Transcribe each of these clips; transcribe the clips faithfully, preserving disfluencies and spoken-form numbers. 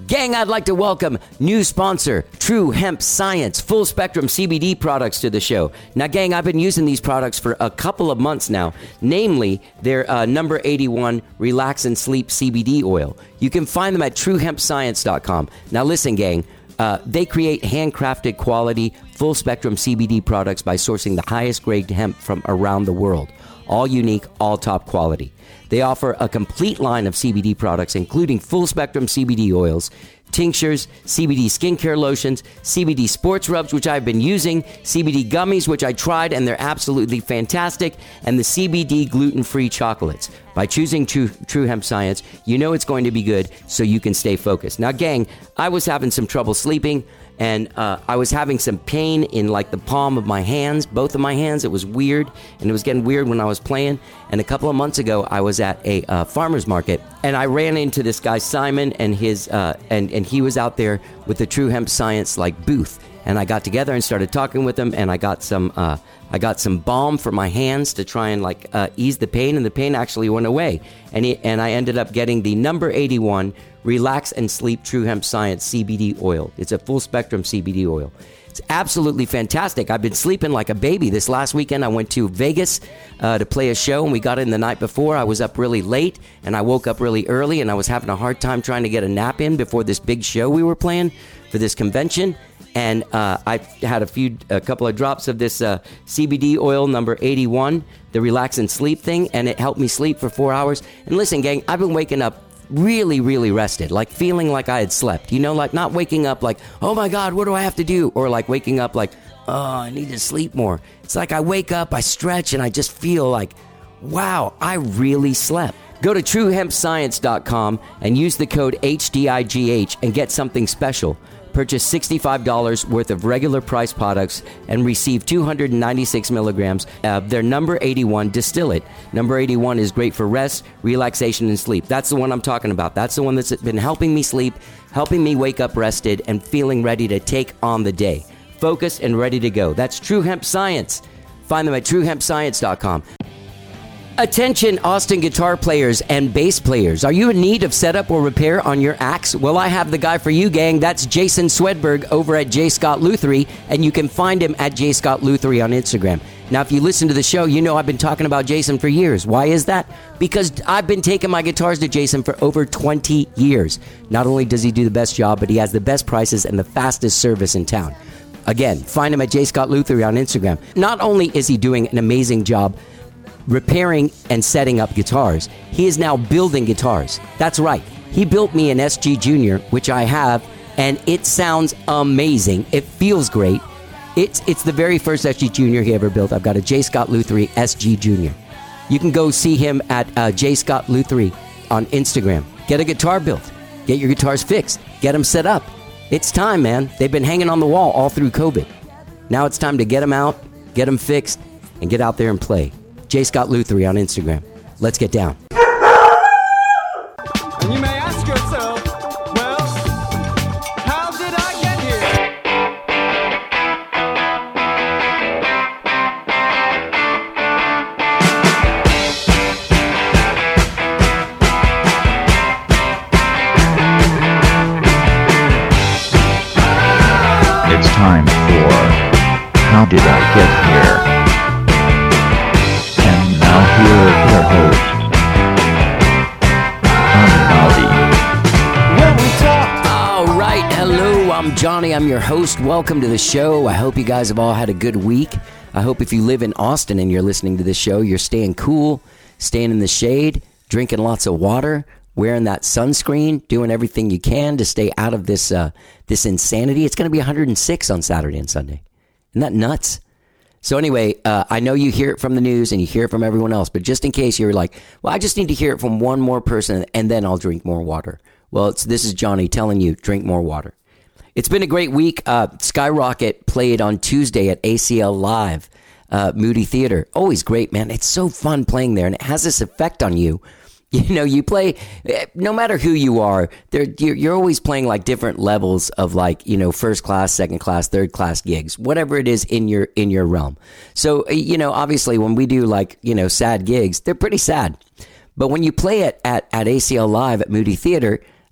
Gang, I'd like to welcome new sponsor, True Hemp Science, full spectrum C B D products to the show. Now, gang, I've been using these products for a couple of months now, namely their uh, number eighty-one Relax and Sleep C B D oil. You can find them at true hemp science dot com. Now, listen, gang, uh, they create handcrafted quality, full spectrum C B D products by sourcing the highest grade hemp from around the world. All unique, all top quality. They offer a complete line of C B D products, including full-spectrum C B D oils, tinctures, C B D skincare lotions, C B D sports rubs, which I've been using, C B D gummies, which I tried, and they're absolutely fantastic, and the C B D gluten-free chocolates. By choosing True, True Hemp Science, you know it's going to be good, so you can stay focused. Now, gang, I was having some trouble sleeping, and uh, I was having some pain in like the palm of my hands, both of my hands. It was weird, and it was getting weird when I was playing. And a couple of months ago, I was at a uh, farmer's market, and I ran into this guy Simon, and his uh, and and he was out there with the True Hemp Science like booth. And I got together and started talking with him, and I got some uh, I got some balm for my hands to try and like uh, ease the pain, and the pain actually went away. And he, and I ended up getting the number eighty-one Relax and Sleep True Hemp Science C B D oil. It's a full spectrum C B D oil. It's absolutely fantastic. I've been sleeping like a baby. This last weekend, I went to Vegas uh, to play a show, and we got in the night before. I was up really late, and I woke up really early, and I was having a hard time trying to get a nap in before this big show we were playing for this convention. And uh, I had a few, a couple of drops of this uh, C B D oil number eighty-one, the Relax and Sleep thing, and it helped me sleep for four hours. And listen, gang, I've been waking up really, really rested, like feeling like I had slept, you know, like not waking up like, oh my God, what do I have to do? Or like waking up like, oh, I need to sleep more. It's like I wake up, I stretch, and I just feel like, wow, I really slept. Go to true hemp science dot com and use the code H D I G H and get something special. Purchase sixty-five dollars worth of regular price products and receive two hundred ninety-six milligrams of their number eighty-one distillate. Number eighty-one is great for rest, relaxation, and sleep. That's the one I'm talking about. That's the one that's been helping me sleep, helping me wake up rested, and feeling ready to take on the day. Focused and ready to go. That's True Hemp Science. Find them at true hemp science dot com. Attention Austin guitar players and bass players. Are you in need of setup or repair on your axe? Well, I have the guy for you, gang. That's Jason Swedberg over at J. Scott Luthery, and you can find him at J. Scott Luthery on Instagram. Now, if you listen to the show, you know I've been talking about Jason for years. Why is that? Because I've been taking my guitars to Jason for over twenty years. Not only does he do the best job, but he has the best prices and the fastest service in town. Again, find him at J. Scott Luthery on Instagram. Not only is he doing an amazing job repairing and setting up guitars, he is now building guitars. That's right. He built me an S G Junior, which I have, and it sounds amazing. It feels great. It's it's the very first S G Junior he ever built. I've got a J. Scott Luthery S G Junior. You can go see him at uh, J. Scott Luthery on Instagram. Get a guitar built. Get your guitars fixed. Get them set up. It's time, man. They've been hanging on the wall all through COVID. Now it's time to get them out, get them fixed, and get out there and play. J. Scott Luthery on Instagram. Let's get down. And you may ask yourself, well, how did I get here? It's time for How Did I Get Here? Now here is your host, Johnny Maldi. When we talked. All right, hello, I'm Johnny. I'm your host. Welcome to the show. I hope you guys have all had a good week. I hope if you live in Austin and you're listening to this show, you're staying cool, staying in the shade, drinking lots of water, wearing that sunscreen, doing everything you can to stay out of this uh, this insanity. It's going to be one hundred six on Saturday and Sunday. Isn't that nuts? So anyway, uh, I know you hear it from the news and you hear it from everyone else, but just in case you're like, well, I just need to hear it from one more person and then I'll drink more water. Well, it's, this is Johnny telling you, drink more water. It's been a great week. Uh, Skyrocket played on Tuesday at A C L Live, uh, Moody Theater. Always great, man. It's so fun playing there, and it has this effect on you. You know, you play, no matter who you are, you're, you're always playing like different levels of like, you know, first class, second class, third class gigs, whatever it is in your in your realm. So, you know, obviously when we do like, you know, sad gigs, they're pretty sad. But when you play it at, at A C L Live at Moody Theater,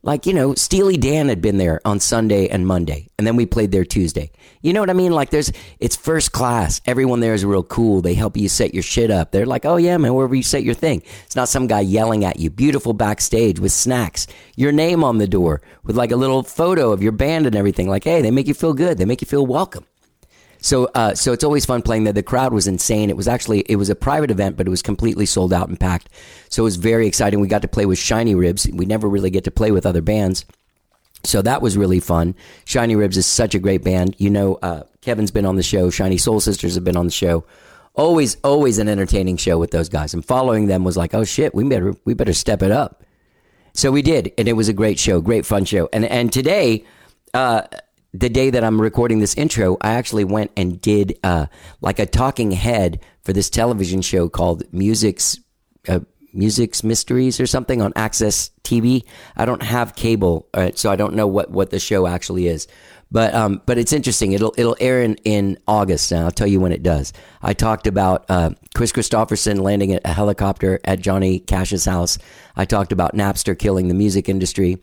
Like, you know, Steely Dan had been there on Sunday and Monday, and then we played there Tuesday. You know what I mean? Like, there's, it's first class. Everyone there is real cool. They help you set your shit up. They're like, oh yeah, man, wherever you set your thing. It's not some guy yelling at you. Beautiful backstage with snacks, your name on the door with like a little photo of your band and everything. Like, hey, they make you feel good. They make you feel welcome. So, uh, so it's always fun playing there. The crowd was insane. It was actually, it was a private event, but it was completely sold out and packed. So it was very exciting. We got to play with Shiny Ribs. We never really get to play with other bands. So that was really fun. Shiny Ribs is such a great band. You know, uh, Kevin's been on the show. Shiny Soul Sisters have been on the show. Always, always an entertaining show with those guys. And following them was like, oh shit, we better, we better step it up. So we did. And it was a great show, great fun show. And, and today, uh, the day that I'm recording this intro, I actually went and did uh, like a talking head for this television show called Music's uh, Music's Mysteries or something on Access T V. I don't have cable, uh, so I don't know what, what the show actually is. But um, but it's interesting. It'll it'll air in, in August, and I'll tell you when it does. I talked about uh, Chris Christopherson landing a helicopter at Johnny Cash's house. I talked about Napster killing the music industry.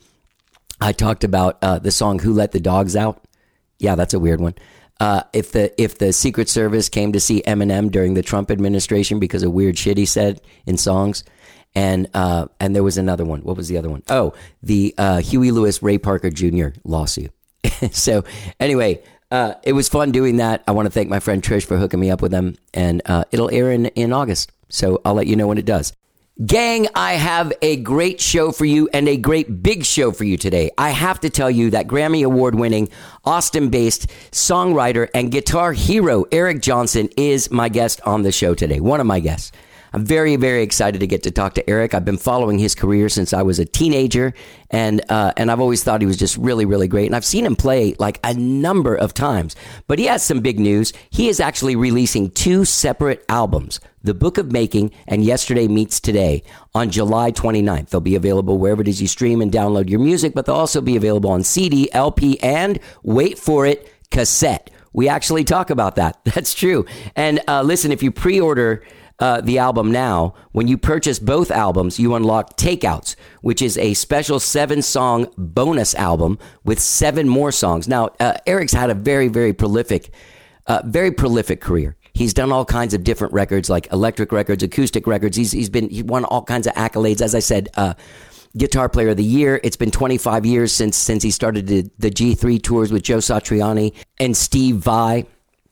I talked about uh, the song "Who Let the Dogs Out." Yeah, that's a weird one. Uh, if the if the Secret Service came to see Eminem during the Trump administration because of weird shit he said in songs, and uh, and there was another one. What was the other one? Oh, the uh, Huey Lewis Ray Parker Junior lawsuit. So anyway, uh, it was fun doing that. I want to thank my friend Trish for hooking me up with them, and uh, it'll air in in August. So I'll let you know when it does. Gang, I have a great show for you and a great big show for you today. I have to tell you that Grammy Award-winning, Austin-based songwriter and guitar hero Eric Johnson is my guest on the show today, one of my guests. I'm very, very excited to get to talk to Eric. I've been following his career since I was a teenager, and uh, and I've always thought he was just really, really great. And I've seen him play like a number of times. But he has some big news. He is actually releasing two separate albums, The Book of Making and Yesterday Meets Today, on July twenty-ninth. They'll be available wherever it is you stream and download your music, but they'll also be available on C D, L P, and, wait for it, cassette. We actually talk about that. That's true. And uh, listen, if you pre-order Uh, the album now, when you purchase both albums, you unlock Takeouts, which is a special seven-song bonus album with seven more songs. Now, uh, Eric's had a very, very prolific, uh, very prolific career. He's done all kinds of different records, like electric records, acoustic records. He's he's been he won all kinds of accolades. As I said, uh, Guitar Player of the Year. It's been twenty-five years since since he started the, the G three tours with Joe Satriani and Steve Vai.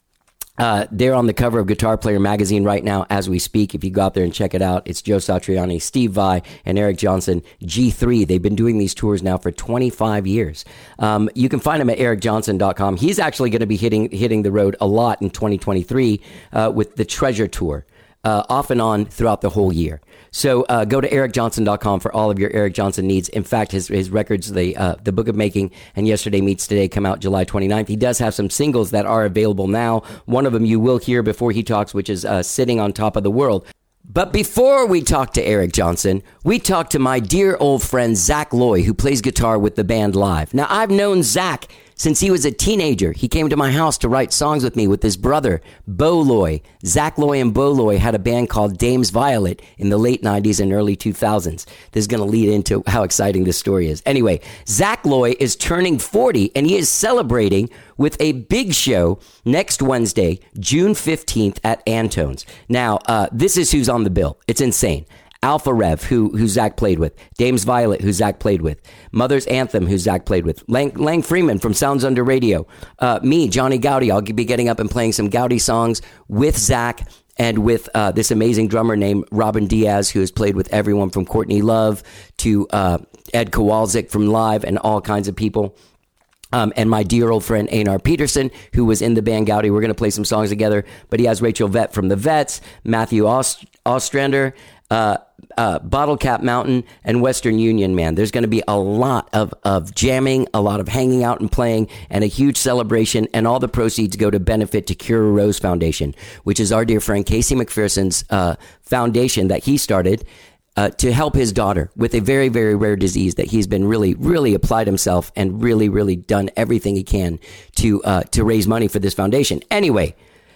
Uh, they're on the cover of Guitar Player magazine right now as we speak. If you go out there and check it out, it's Joe Satriani, Steve Vai, and Eric Johnson, G three. They've been doing these tours now for twenty-five years. Um, you can find him at eric johnson dot com. He's actually going to be hitting hitting the road a lot in twenty twenty-three uh, with the Treasure Tour, uh, off and on throughout the whole year. So uh, go to eric johnson dot com for all of your Eric Johnson needs. In fact, his his records, the uh, the Book of Making and Yesterday Meets Today, come out July twenty-ninth. He does have some singles that are available now. One of them you will hear before he talks, which is uh, Sitting on Top of the World. But before we talk to Eric Johnson, we talk to my dear old friend Zach Loy, who plays guitar with the band live. Now, I've known Zach since he was a teenager. He came to my house to write songs with me with his brother, Bo Loy. Zach Loy and Bo Loy had a band called Dames Violet in the late nineties and early two thousands. This is going to lead into how exciting this story is. Anyway, Zach Loy is turning forty, and he is celebrating with a big show next Wednesday, June fifteenth at Antone's. Now, uh, this is who's on the bill. It's insane. Alpha Rev, who who Zach played with. Dames Violet, who Zach played with. Mother's Anthem, who Zach played with. Lang, Lang Freeman from Sounds Under Radio. Uh, me, Johnny Gowdy. I'll be getting up and playing some Gowdy songs with Zach and with uh, this amazing drummer named Robin Diaz, who has played with everyone from Courtney Love to uh, Ed Kowalczyk from Live and all kinds of people. Um, and my dear old friend Einar Peterson, who was in the band Gowdy. We're going to play some songs together. But he has Rachel Vett from the Vets, Matthew Ost- Ostrander, uh, uh, Bottle Cap Mountain, and Western Union, man. There's going to be a lot of, of jamming, a lot of hanging out and playing, and a huge celebration. And all the proceeds go to benefit to Cure a Rose Foundation, which is our dear friend Casey McPherson's uh, foundation that he started Uh, to help his daughter with a very, very rare disease that he's been really, really applied himself and really, really done everything he can to uh, to raise money for this foundation. Anyway,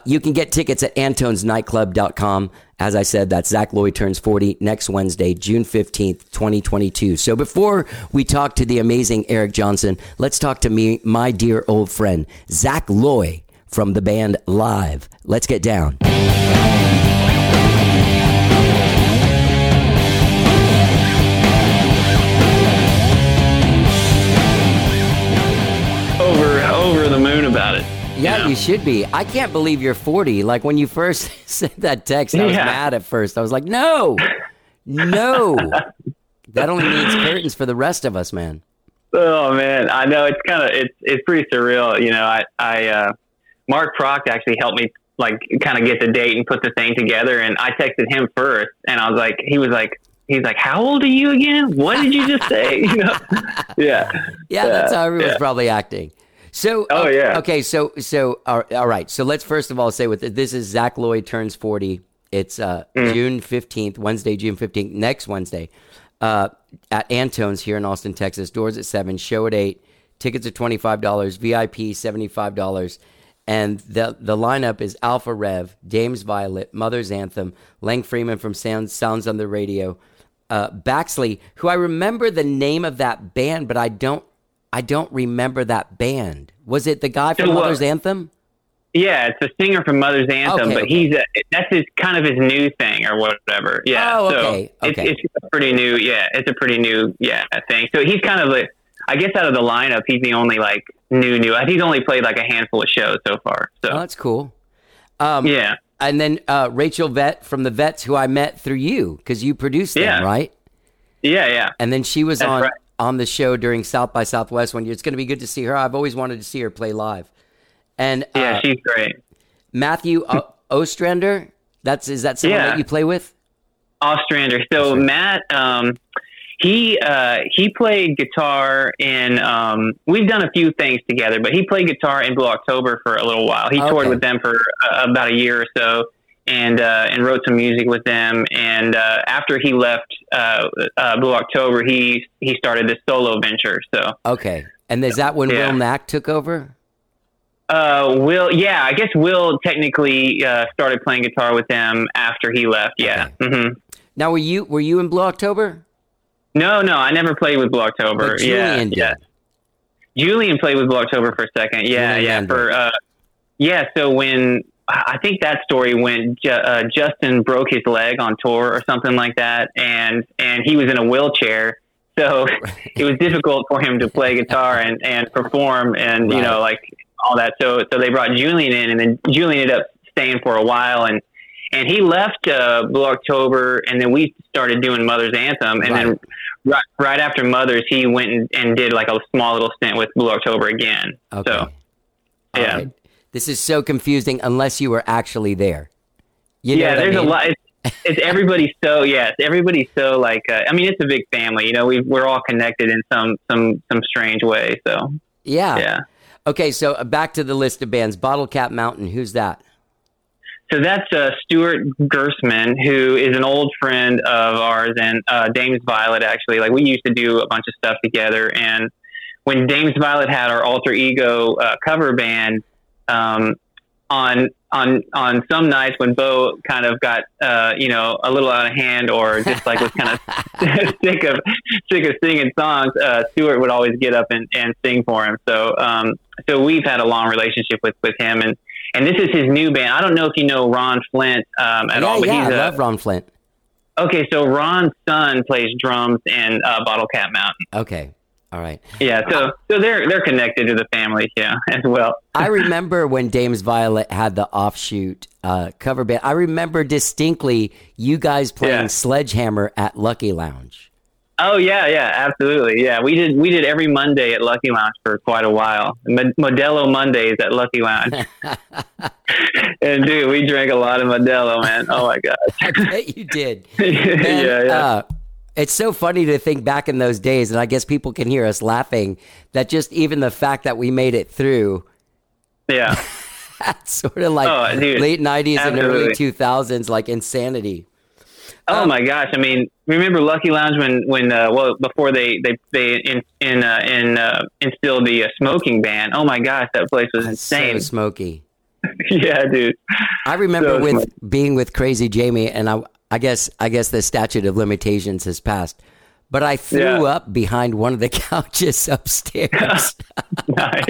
You can get tickets at antones nightclub dot com. As I said, that's Zach Loy turns forty next Wednesday, June fifteenth, twenty twenty-two. So before we talk to the amazing Eric Johnson, let's talk to me, my dear old friend, Zach Loy from the band Live. Let's get down. Over, over the moon about it. Yeah, you know? you should be. I can't believe you're forty. Like when you first sent that text, I was Yeah. mad at first. I was like, no, no. That only means curtains for the rest of us, man. Oh man, I know it's kind of it's it's pretty surreal. You know, I I uh, Mark Proct actually helped me like kind of get the date and put the thing together, and I texted him first, and I was like, he was like. He's like, how old are you again? What did you just say? You know? Yeah. Yeah, that's how everyone's yeah. probably acting. So, Oh, okay, yeah. Okay, so, so, all all right. So let's first of all say with it, this is Zach Loy turns forty. It's uh, Mm. June fifteenth, Wednesday, June fifteenth, next Wednesday, uh, at Antone's here in Austin, Texas. Doors at seven, show at eight. Tickets are twenty-five dollars, V I P seventy-five dollars. And the the lineup is Alpha Rev, Dames Violet, Mother's Anthem, Lang Freeman from Sounds, Sounds on the Radio, uh, Baxley, who I remember the name of that band, but I don't I don't remember that band. Was it the guy from So, uh, Mother's Anthem? Yeah, it's a singer from Mother's Anthem, Okay, but okay. he's a, that's his kind of his new thing or whatever. Yeah. Oh, so okay, okay. It's, it's a pretty new. Yeah, it's a pretty new. Yeah, thing. So he's kind of like, I guess out of the lineup, he's the only like new new. I think he's only played like a handful of shows so far. So Oh, that's cool. Um, yeah, And then uh, Rachel Vett from the Vets, who I met through you because you produced them, Yeah. right? yeah, yeah. And then she was That's on right. on the show during South by Southwest one year. It's going to be good to see her. I've always wanted to see her play live. And uh, Yeah, she's great. Matthew o- Ostrander, that's is that someone Yeah. that you play with? Ostrander. So Matt, um, he uh, he played guitar in. Um, we've done a few things together, but he played guitar in Blue October for a little while. He Okay. toured with them for uh, about a year or so, and uh, and wrote some music with them. And uh, after he left uh, uh, Blue October, he he started this solo venture. So Okay. And is that when Yeah. Will Mack took over? uh, Will, yeah, I guess Will technically uh, started playing guitar with them after he left. Yeah. Okay. hmm Now, were you were you in Blue October? No, no, I never played with Blue October. But Julian yeah, did. yeah. Julian played with Blue October for a second. Yeah, Julian yeah. Landry. For uh, yeah. So when I think that story when Ju- uh, Justin broke his leg on tour or something like that, and and he was in a wheelchair, so it was difficult for him to play guitar and, and perform, and you Right. know like all that. So so they brought Julian in, and then Julian ended up staying for a while, and and he left uh, Blue October, and then we started doing Mother's Anthem, and Right. then right, right after Mother's, he went and, and did like a small little stint with Blue October again. Okay. So All yeah. right. This is so confusing unless you were actually there. You know yeah, what I there's mean? a lot. It's, it's everybody's so yes, everybody's so like. Uh, I mean, it's a big family. You know, we we're all connected in some some some strange way. So Yeah. yeah. Okay, so uh, back to the list of bands. Bottle Cap Mountain, who's that? So that's uh, Stuart Gersman, who is an old friend of ours, and uh, Dames Violet. Actually, like we used to do a bunch of stuff together. And when Dames Violet had our alter ego uh, cover band, um, on on on some nights when Bo kind of got uh, you know a little out of hand, or just like was kind of sick of sick of singing songs, uh, Stuart would always get up and, and sing for him. So um, so we've had a long relationship with, with him, and. And this is his new band. I don't know if you know Ron Flint um, at yeah, all, but yeah, he's I a, love Ron Flint. okay. So Ron's son plays drums in uh, Bottle Cap Mountain. Okay, all right. Yeah, so so they're they're connected to the family, yeah, as well. I remember when Dames Violet had the offshoot uh, cover band. I remember distinctly you guys playing Yeah. Sledgehammer at Lucky Lounge. Oh yeah, yeah, absolutely. Yeah, we did we did every Monday at Lucky Lounge for quite a while. Mod- Modelo Mondays at Lucky Lounge. And dude, we drank a lot of Modelo, man. Oh my gosh. I bet you did. yeah, Man, yeah. uh, it's so funny to think back in those days, and I guess people can hear us laughing, that just even the fact that we made it through, yeah. that's sort of like Oh, dude, late nineties and early absolutely. two thousands, like insanity. Oh Um, my gosh! I mean, remember Lucky Lounge when when uh, well before they they they in in uh, in uh, instilled the uh, smoking ban? Oh my gosh, that place was That's so insane. smoky. Yeah, dude. I remember So with smart. being with Crazy Jamie, and I, I guess, I guess the statute of limitations has passed. But I threw Yeah. up behind one of the couches upstairs. Nice.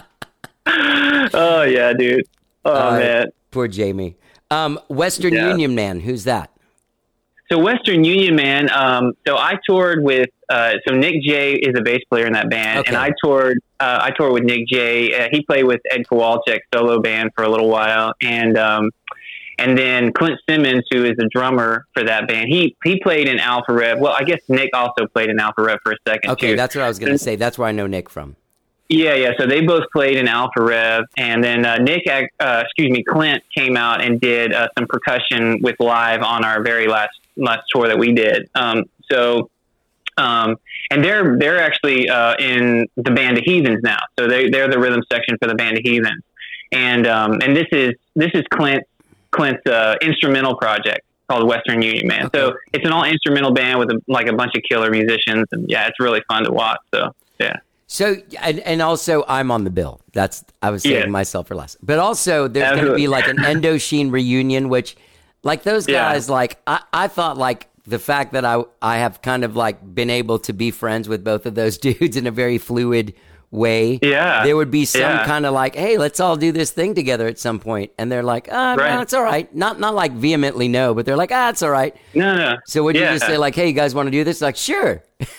Oh yeah, dude. Oh Uh, man. Poor Jamie. Um, Western Yeah. Union Man. Who's that? So Western Union Man. Um, so I toured with. Uh, so Nick J is a bass player in that band, Okay. and I toured. Uh, I toured with Nick J. Uh, he played with Ed Kowalczyk's solo band for a little while, and um, and then Clint Simmons, who is a drummer for that band, he he played in Alpha Rev. Well, I guess Nick also played in Alpha Rev for a second Okay, too. that's what I was going to say. That's where I know Nick from. Yeah, yeah. So they both played in Alpha Rev, and then uh, Nick, uh, excuse me, Clint came out and did uh, some percussion with Live on our very last last tour that we did. Um, so, um, and they're they're actually uh, in the Band of Heathens now. So they they're the rhythm section for the Band of Heathens, and um, and this is this is Clint Clint's uh, instrumental project called Western Union Man. Okay. So it's an all instrumental band with a, like a bunch of killer musicians, and yeah, it's really fun to watch. So yeah. So, and, and also, I'm on the bill. That's I was saving Yeah. myself for last. But also, there's going to Absolutely. be like an Indochine reunion, which, like those Yeah. guys, like I, I thought, like the fact that I I have kind of like been able to be friends with both of those dudes in a very fluid way. Yeah. there would be some Yeah. kind of like, hey, let's all do this thing together at some point, and they're like, ah, Right. no, it's all right. Not not like vehemently no, but they're like, ah, it's all right. No, no. So would you Yeah. just say like, hey, you guys want to do this? Like, sure.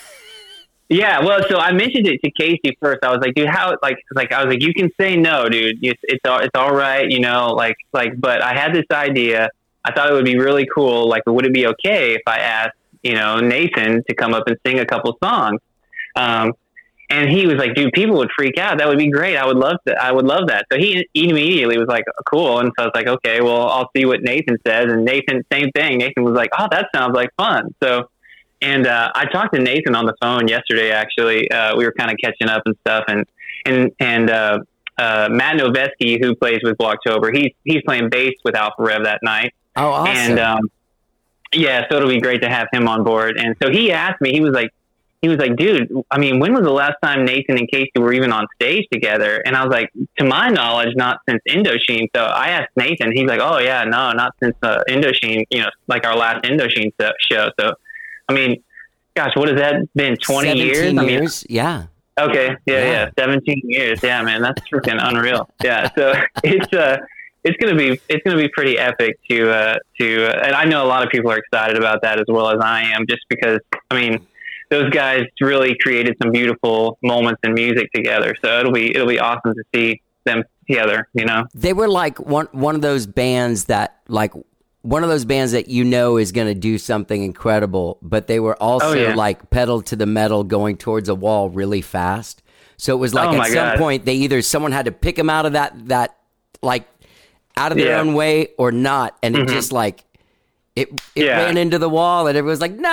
Yeah, well, so I mentioned it to Casey first. I was like, dude, how, like, like I was like, you can say no, dude. It's, it's all, it's all right, you know, like, like, but I had this idea. I thought it would be really cool. Like, would it be okay if I asked, you know, Nathan to come up and sing a couple songs? Um, and he was like, dude, people would freak out. That would be great. I would love that. I would love that. So he immediately was like, cool. And so I was like, okay, well, I'll see what Nathan says. And Nathan, same thing. Nathan was like, oh, that sounds like fun. So, And uh, I talked to Nathan on the phone yesterday. Actually, uh, we were kind of catching up and stuff. And and and uh, uh, Matt Noveski, who plays with Blocktober, he's he's playing bass with Alpha Rev that night. Oh, awesome. And um, yeah, so it'll be great to have him on board. And so he asked me, he was like, he was like, dude, I mean, when was the last time Nathan and Casey were even on stage together? And I was like, to my knowledge, not since Indochine. So I asked Nathan, he's like, oh yeah, no, not since uh, Indochine. You know, like our last Indochine show. So. I mean, gosh, what has that been? Twenty years? I mean, years? Yeah. okay, yeah, Yeah. yeah, seventeen years. Yeah, man, that's freaking unreal. Yeah, so it's uh, it's gonna be it's gonna be pretty epic to uh, to, uh, and I know a lot of people are excited about that as well as I am, just because I mean, those guys really created some beautiful moments in music together. So it'll be it'll be awesome to see them together. You know, They were like one one of those bands that like. One of those bands that you know is going to do something incredible, but they were also Oh, yeah. like pedal to the metal going towards a wall really fast. So it was like Oh, at my some God. point they either someone had to pick them out of that that like out of their Yeah. own way or not, and it Mhm. just like it it Yeah. ran into the wall, and everyone was like,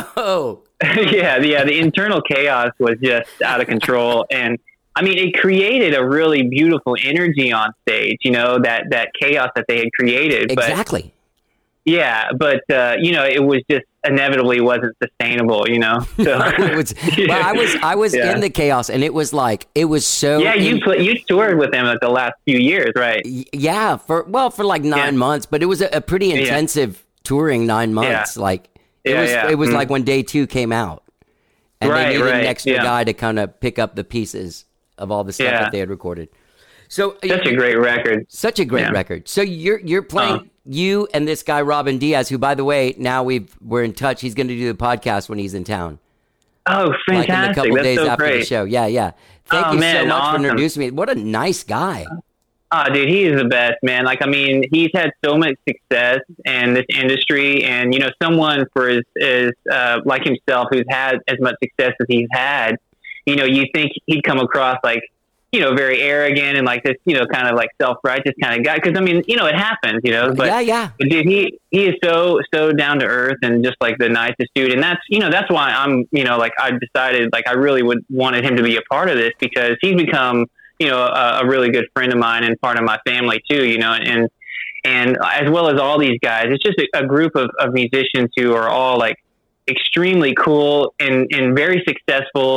no. yeah, yeah, the internal chaos was just out of control, and I mean, it created a really beautiful energy on stage. You know, that that chaos that they had created, but Exactly. yeah, but uh, you know, it was just inevitably wasn't sustainable. You know, so It was, well, I was I was Yeah. in the chaos, and it was like it was so. yeah, you in- pl- you toured with them like the last few years, right? Y- Yeah, for well, for like nine Yeah. months, but it was a, a pretty intensive touring nine months. Like it Yeah, was, yeah. it was Mm. like when day two came out, and Right, they needed an right, extra yeah. guy to kind of pick up the pieces of all the stuff Yeah. that they had recorded. So Such a great record. such a great Yeah. record. So you're you're playing Uh. you and this guy Robin Diaz, who by the way now we've we're in touch. He's going to do the podcast when he's in town, Oh, like in a fantastic! couple That's days so after the great. show. Yeah, yeah. Thank Oh, you so man, much awesome. for introducing me. What a nice guy. Oh, dude, he is the best, man. Like, I mean, he's had so much success in this industry, and you know, someone for his, his uh, like himself, who's had as much success as he's had, you know, you think he'd come across like, you know, very arrogant and like this, you know, kind of like self-righteous kind of guy. Because I mean, you know, it happens, you know. But, yeah, yeah. but dude, he he is so so down to earth and just like the nicest dude. And that's you know that's why I'm you know like I decided like I really would wanted him to be a part of this, because he's become you know a, a really good friend of mine and part of my family too. You know, and and as well as all these guys, it's just a, a group of, of musicians who are all like extremely cool and and very successful.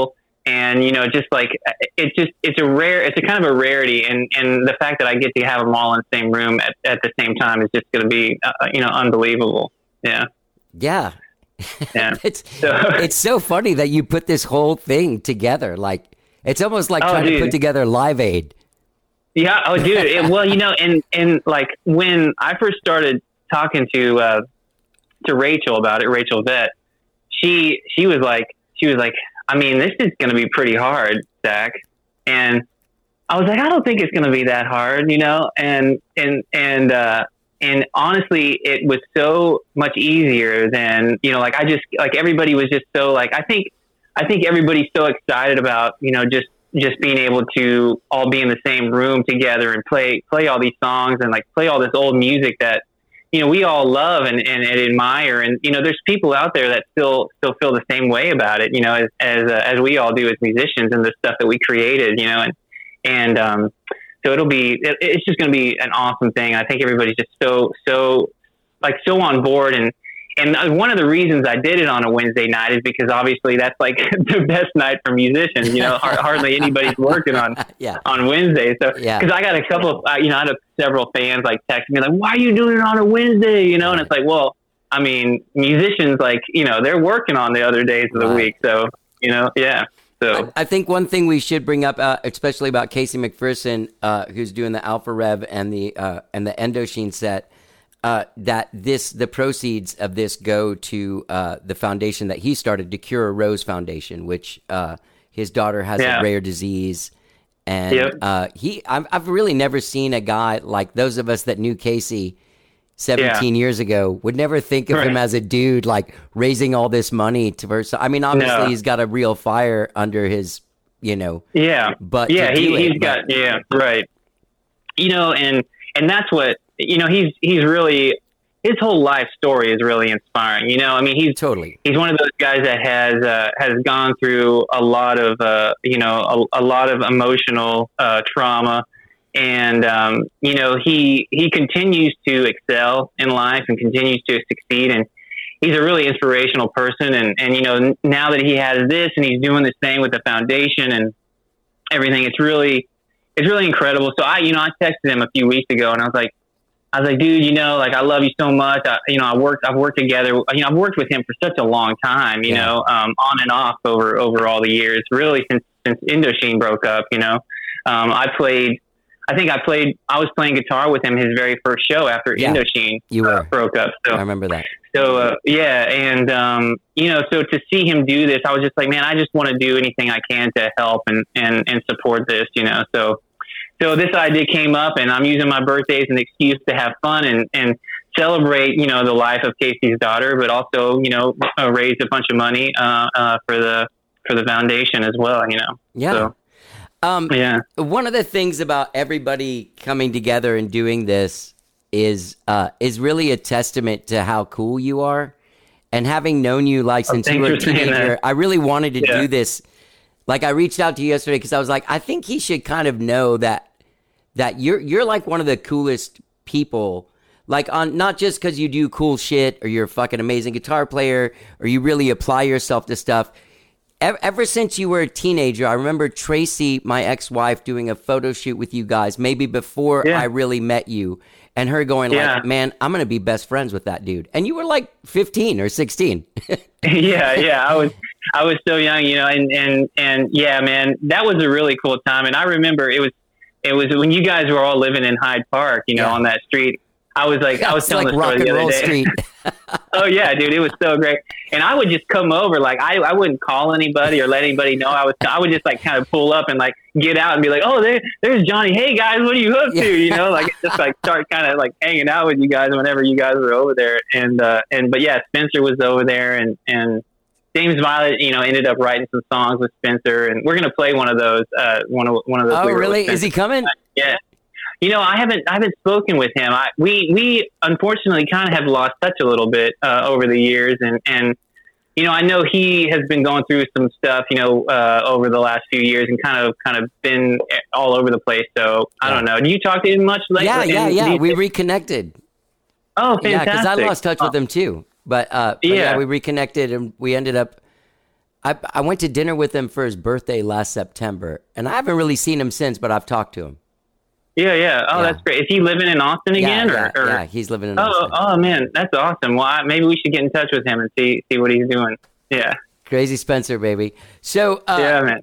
And, you know, just like, it's just, it's a rare, it's a kind of a rarity. And, and the fact that I get to have them all in the same room at, at the same time is just going to be, uh, you know, unbelievable. Yeah. Yeah. Yeah. it's, so, it's so funny that you put this whole thing together. Like, it's almost like oh, trying dude. to put together Live Aid. Yeah. Oh, dude. It, well, you know, and, and like when I first started talking to, uh, to Rachel about it, Rachel Vett, she, she was like, she was like, I mean, this is going to be pretty hard, Zach. And I was like, I don't think it's going to be that hard, you know? And, and, and, uh, and honestly, it was so much easier than, you know, like I just, like everybody was just so like, I think, I think everybody's so excited about, you know, just, just being able to all be in the same room together and play, play all these songs and like play all this old music that, you know, we all love and, and, and admire. And, you know, there's people out there that still, still feel the same way about it, you know, as, as, uh, as we all do as musicians and the stuff that we created, you know, and, and, um, so it'll be, it, it's just going to be an awesome thing. I think everybody's just so, so like so on board. And, and one of the reasons I did it on a Wednesday night is because obviously that's like the best night for musicians, you know, hardly anybody's working on, yeah. on Wednesday. So, yeah. cause I got a couple of, uh, you know, I had a, several fans like text me like, why are you doing it on a Wednesday? You know? And it's like, well, I mean, musicians, like, you know, they're working on the other days of the right. week. So, you know, yeah. So I, I think one thing we should bring up, uh, especially about Casey McPherson, uh, who's doing the Alpha Rev and the, uh, and the Indochine set, Uh, that this the proceeds of this go to uh, the foundation that he started, to Cure a Rose Foundation, which uh, his daughter has yeah. a rare disease, and yep. uh, he I've, I've really never seen a guy like those of us that knew Casey seventeen yeah. years ago would never think of right. him as a dude like raising all this money to versa. I mean, obviously no. he's got a real fire under his, you know, yeah, but yeah, he, it, but, he's got yeah, right, you know, and and that's what. You know, he's he's really, his whole life story is really inspiring. You know, I mean, he's totally he's one of those guys that has uh, has gone through a lot of uh, you know a, a lot of emotional uh, trauma, and um, you know he he continues to excel in life and continues to succeed, and he's a really inspirational person. And and you know now that he has this and he's doing this thing with the foundation and everything, it's really it's really incredible. So I you know I texted him a few weeks ago and I was like. I was like, dude, you know, like, I love you so much. I, you know, I worked, I've worked together, you know, I've worked with him for such a long time, you yeah. know, um, on and off over, over all the years, really since, since Indochine broke up, you know, um, I played, I think I played, I was playing guitar with him his very first show after yeah, Indochine you were. Uh, broke up. So I remember that. So, uh, yeah. And, um, you know, so to see him do this, I was just like, man, I just want to do anything I can to help and, and, and support this, you know, so, So this idea came up, and I'm using my birthday as an excuse to have fun and, and celebrate, you know, the life of Casey's daughter, but also, you know, uh, raise a bunch of money uh, uh, for the for the foundation as well. You know. Yeah. So, um, yeah. One of the things about everybody coming together and doing this is uh, is really a testament to how cool you are, and having known you like since oh, you were a teenager, I really wanted to yeah. do this. Like, I reached out to you yesterday because I was like, I think he should kind of know that that you're you're like one of the coolest people. Like, on not just because you do cool shit or you're a fucking amazing guitar player or you really apply yourself to stuff. Ever, ever since you were a teenager, I remember Tracy, my ex-wife, doing a photo shoot with you guys, maybe before yeah. I really met you, and her going yeah. like, man, I'm going to be best friends with that dude. And you were like fifteen or sixteen. yeah, yeah. I was I was so young, you know, and, and, and yeah, man, that was a really cool time. And I remember it was it was when you guys were all living in Hyde Park, you know, yeah. on that street. I was like, I was telling like the story rock and the other roll day. Street. Oh yeah, dude, it was so great. And I would just come over, like I, I wouldn't call anybody or let anybody know. I was, I would just like kind of pull up and like get out and be like, oh, there, there's Johnny. Hey guys, what are you up to? You know, like just like start kind of like hanging out with you guys whenever you guys were over there. And uh, and but yeah, Spencer was over there, and and James Violet, you know, ended up writing some songs with Spencer, and we're gonna play one of those. Uh, one of one of those. Oh, really? Is he coming? Yeah. You know, I haven't I haven't spoken with him. I, we we unfortunately kind of have lost touch a little bit uh, over the years, and, and you know I know he has been going through some stuff, you know, uh, over the last few years, and kind of kind of been all over the place. So I don't know. Do you talk to him much lately? Yeah, yeah, yeah. We reconnected. Oh, fantastic! Yeah, because I lost touch with him too. But, uh, but yeah. yeah, we reconnected, and we ended up. I I went to dinner with him for his birthday last September, and I haven't really seen him since, but I've talked to him. Yeah, yeah. Oh, Yeah. that's great. Is he living in Austin again? Yeah, or, or? yeah, he's living in Oh, Austin. oh man, that's awesome. Well, I, maybe we should get in touch with him and see see what he's doing. Yeah, Crazy Spencer, baby. So, uh, yeah, man.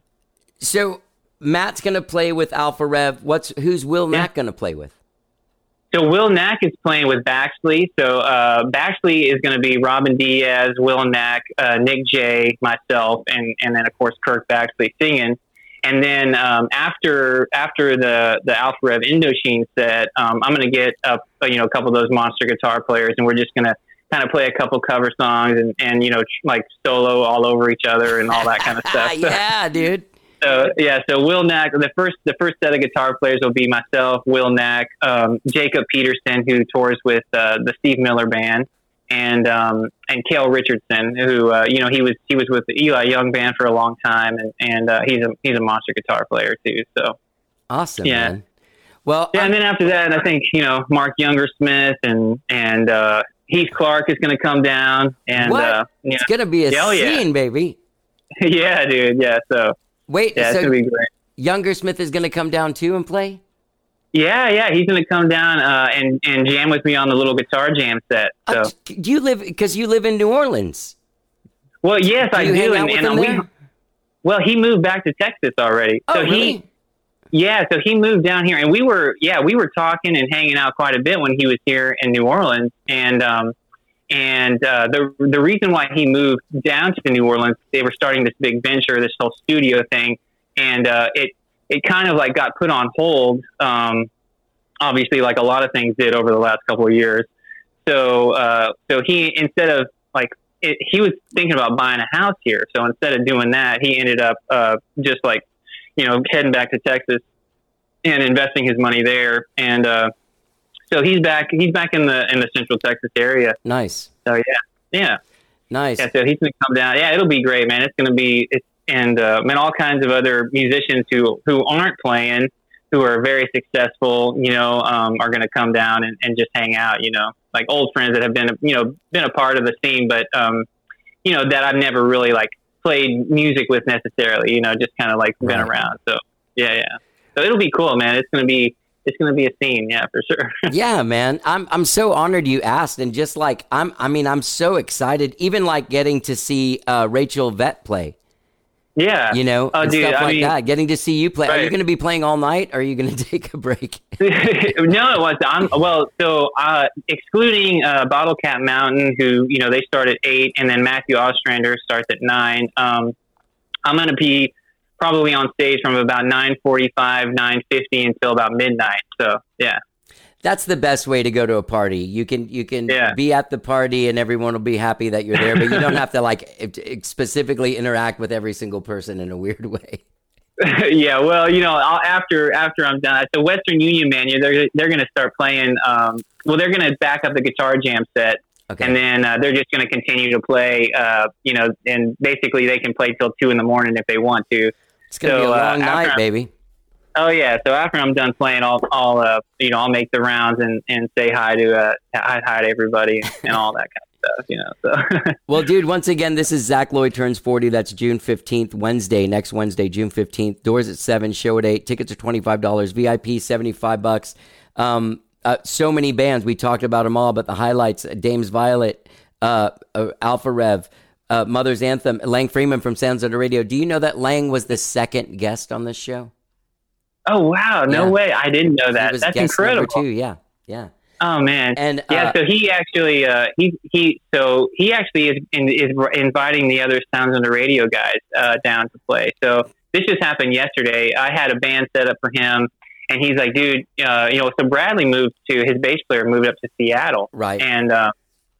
so Matt's gonna play with Alpha Rev. What's who's Will Yeah. Knack gonna play with? So Will Knack is playing with Baxley. So uh, Baxley is going to be Robin Diaz, Will Knack, uh, Nick J, myself, and and then of course Kirk Baxley singing. And then um, after after the the Alpha Rev Indochine set, um, I'm going to get up uh, you know a couple of those monster guitar players, and we're just going to kind of play a couple cover songs and and you know tr- like solo all over each other and all that kind of stuff. So, Yeah, dude. so yeah, so Will Knack, the first the first set of guitar players will be myself, Will Knack, um, Jacob Peterson, who tours with uh, the Steve Miller Band, and um, and Cale Richardson, who uh, you know he was he was with the Eli Young Band for a long time, and and uh, he's a he's a monster guitar player too. So Awesome, Yeah. man. Well, yeah, and then after that, I think you know Mark Younger Smith and and uh, Heath Clark is going to come down, and what? uh, yeah, It's gonna be a Hell yeah. scene, baby. yeah, dude, yeah. So Wait, yeah, it's so gonna be great. Younger Smith is gonna come down too and play? Yeah, yeah, he's going to come down uh, and and jam with me on the little guitar jam set. So, Uh, do you live because you live in New Orleans? well, yes, Do I you do. hang out And, with and him we, there? well, he moved back to Texas already. Oh, so really? he, yeah, so he moved down here, and we were, yeah, we were talking and hanging out quite a bit when he was here in New Orleans, and um, and uh, the the reason why he moved down to New Orleans, they were starting this big venture, this whole studio thing, and uh, it it kind of like got put on hold. Um, obviously, like a lot of things did over the last couple of years. So, uh, so he instead of like it, he was thinking about buying a house here. So instead of doing that, he ended up uh, just like you know heading back to Texas and investing his money there. And uh, so he's back. He's back in the in the Central Texas area. Nice, So yeah, yeah, nice. yeah. So he's gonna come down. Yeah, it'll be great, man. It's gonna be it's and uh, man, all kinds of other musicians who who aren't playing, who are very successful, you know, um, are going to come down and, and just hang out, you know, like old friends that have been, you know, been a part of the scene, but, um, you know, that I've never really like played music with necessarily, you know, just kind of like been Right. around. So yeah, yeah. So it'll be cool, man. It's going to be, it's going to be a scene. Yeah, for sure. Yeah, man. I'm I'm so honored you asked, and just like I'm I mean I'm so excited, even like getting to see uh, Rachel Vett play. yeah. You know, oh, and dude, stuff I like mean, that. Getting to see you play. Are you Right. going to be playing all night? Or are you going to take a break? no, it was. I'm well. So, uh, excluding uh, Bottle Cap Mountain, who you know they start at eight, and then Matthew Ostrander starts at nine. Um, I'm going to be probably on stage from about nine forty-five, nine fifty until about midnight. So, yeah, That's the best way to go to a party. You can you can Yeah. be at the party and everyone will be happy that you're there, but you don't have to like it- it specifically interact with every single person in a weird way. yeah. Well, you know, I'll, after after I'm done, at the Western Union man, you they're they're going to start playing. Um, well, they're going to back up the guitar jam set. Okay. And then uh, they're just going to continue to play, uh, you know, and basically they can play till two in the morning if they want to. It's gonna be a so, uh, long after night, I'm- baby. Oh yeah. So after I'm done playing, I'll, I'll, uh, you know, I'll make the rounds and, and say hi to, uh, hi, hi to everybody and all that kind of stuff, you know, so. Well, dude, once again, this is Zach Lloyd Turns forty. That's June fifteenth, Wednesday, next Wednesday, June fifteenth. Doors at seven, show at eight. Tickets are twenty-five dollars. V I P, seventy-five bucks. Um, uh, so many bands. We talked about them all, but the highlights, uh, Dames Violet, uh, uh, Alpha Rev, uh, Mother's Anthem, Lang Freeman from Sounds Under Radio. Do you know that Lang was the second guest on this show? Oh wow. No Yeah. way. I didn't know He that. was That's guest number incredible. two. Yeah, yeah. Oh man. And Yeah, uh, so he actually, uh, he, he, so he actually is, in, is inviting the other Sounds on the Radio guys, uh, down to play. So this just happened yesterday. I had a band set up for him and he's like, dude, uh, you know, so Bradley moved to, his bass player moved up to Seattle. right. And, uh,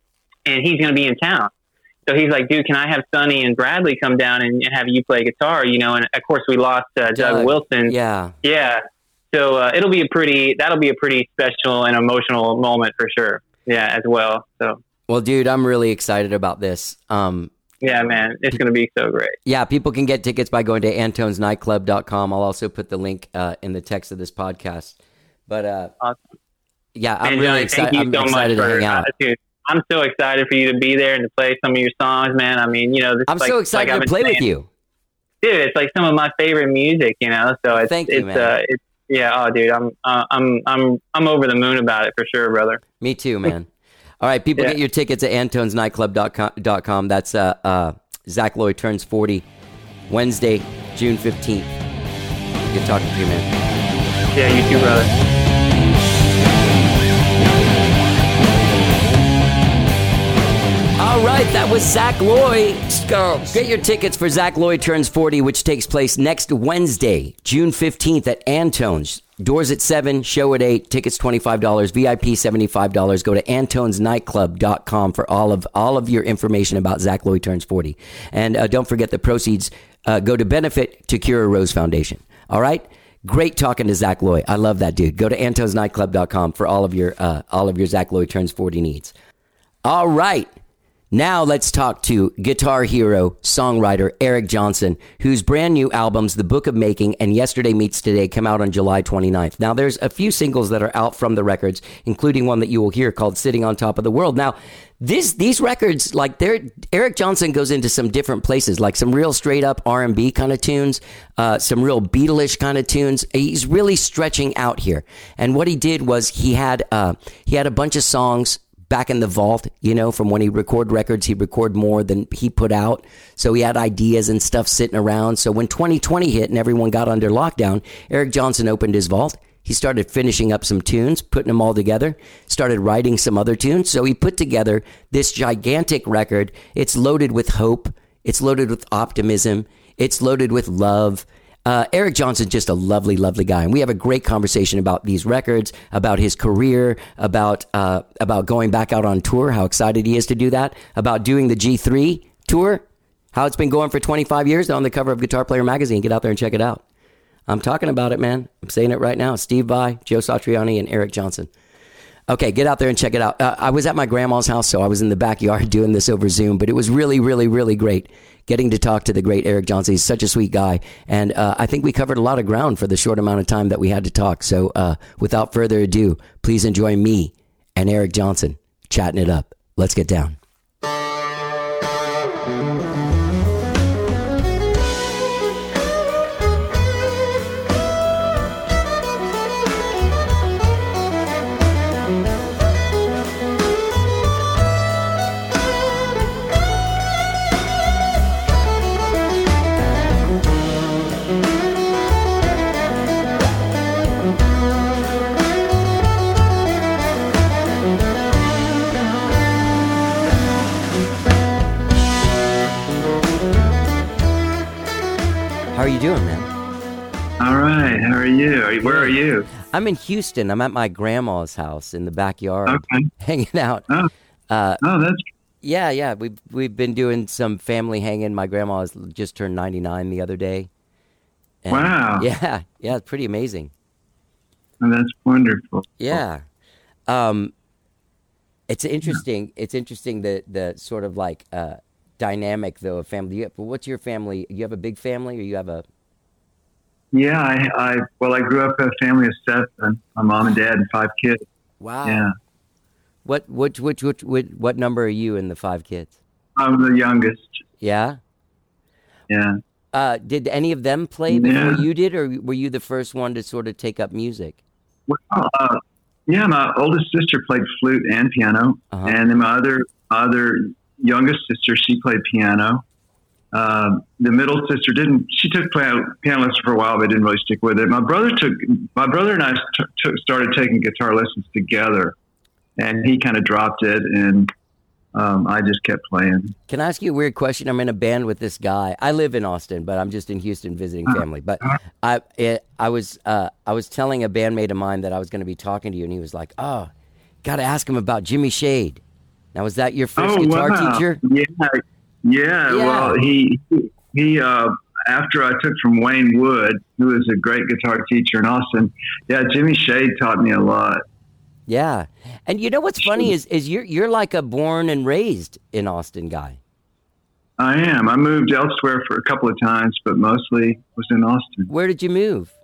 and he's going to be in town. So he's like, dude, can I have Sonny and Bradley come down and, and have you play guitar? You know, and of course we lost, uh, Doug, Doug, Wilson. Yeah. Yeah. So uh, it'll be a pretty, that'll be a pretty special and emotional moment for sure. Yeah, as well. So Well, dude, I'm really excited about this. Um, yeah, man, it's going to be so great. Yeah, people can get tickets by going to antons nightclub dot com. I'll also put the link uh, in the text of this podcast. But uh, Awesome. yeah, I'm Man, really Johnny, excited. thank you I'm so excited much to for, hang out. uh, dude, I'm so excited for you to be there and to play some of your songs, man. I mean, you know, this I'm is like, so excited like to play saying, with you. Dude, it's like some of my favorite music, you know. So it's Thank you, it's man. uh it's yeah, oh dude, I'm uh, I'm I'm I'm over the moon about it for sure, brother. Me too, man. All right, people, yeah. Get your tickets at Antones Nightclub dot com. That's uh uh Zach Loy turns forty Wednesday, June fifteenth. Good talking to you, man. Yeah, you too, brother. All right, that was Zach Loy. Get your tickets for Zach Loy Turns forty, which takes place next Wednesday, June fifteenth at Antones. Doors at seven, show at eight, tickets twenty-five dollars, V I P seventy-five dollars. Go to Antones Nightclub dot com for all of all of your information about Zach Loy Turns forty. And uh, don't forget the proceeds uh, go to benefit to Cure a Rose Foundation. All right? Great talking to Zach Loy. I love that dude. Go to Antones Nightclub dot com for all of your uh, all of your Zach Loy Turns forty needs. All right. Now let's talk to guitar hero, songwriter Eric Johnson, whose brand new albums, The Book of Making and Yesterday Meets Today, come out on July twenty-ninth. Now, there's a few singles that are out from the records, including one that you will hear called Sitting on Top of the World. Now, this, these records, like they're, Eric Johnson goes into some different places, like some real straight up R and B kind of tunes, uh, some real Beatles-ish kind of tunes. He's really stretching out here. And what he did was he had uh, he had a bunch of songs back in the vault, you know, from when he record records, he'd record more than he put out. So he had ideas and stuff sitting around. So when twenty twenty hit and everyone got under lockdown, Eric Johnson opened his vault. He started finishing up some tunes, putting them all together, started writing some other tunes. So he put together this gigantic record. It's loaded with hope. It's loaded with optimism. It's loaded with love. Uh, Eric Johnson's just a lovely, lovely guy. And we have a great conversation about these records, about his career, about uh, about going back out on tour, how excited he is to do that, about doing the G three tour, how it's been going for twenty-five years on the cover of Guitar Player magazine. Get out there and check it out. I'm talking about it, man. I'm saying it right now. Steve Vai, Joe Satriani, and Eric Johnson. Okay, get out there and check it out. Uh, I was at my grandma's house, so I was in the backyard doing this over Zoom, but it was really, really, really great getting to talk to the great Eric Johnson. He's such a sweet guy, and uh, I think we covered a lot of ground for the short amount of time that we had to talk. So uh, without further ado, please enjoy me and Eric Johnson chatting it up. Let's get down. How are you doing, man? All right. How are you? Are you where are you? I'm in Houston. I'm at my grandma's house in the backyard, okay. hanging out. Oh, uh, oh that's... Yeah, yeah. We've, we've been doing some family hanging. My grandma has just turned ninety-nine the other day. And wow. Yeah, yeah. It's pretty amazing. Oh, that's wonderful. Yeah. Um, it's interesting. It's interesting the, the sort of like... Uh, dynamic though of family. You have, what's your family? You have a big family, or you have a? Yeah, I, I well, I grew up in a family of seven. My mom and dad and five kids. Wow. Yeah. What which which which, which what number are you in the five kids? I'm the youngest. Yeah. Yeah. Uh, did any of them play before yeah. you did, or were you the first one to sort of take up music? Well, uh, yeah, my oldest sister played flute and piano, uh-huh. and then my other my other. youngest sister, she played piano. Um, the middle sister didn't. She took piano, piano lessons for a while, but didn't really stick with it. My brother took. My brother and I t- took, started taking guitar lessons together, and he kind of dropped it, and um, I just kept playing. Can I ask you a weird question? I'm in a band with this guy. I live in Austin, but I'm just in Houston visiting family. But I, it, I was, uh, I was telling a bandmate of mine that I was going to be talking to you, and he was like, "Oh, got to ask him about Jimmy Shade." Now, was that your first oh, guitar wow. teacher? Yeah, yeah. Yeah. Well, he he. Uh, after I took from Wayne Wood, who is a great guitar teacher in Austin, yeah, Jimmy Shade taught me a lot. Yeah, and you know what's funny is is you're you're like a born and raised in Austin guy. I am. I moved elsewhere for a couple of times, but mostly was in Austin. Where did you move?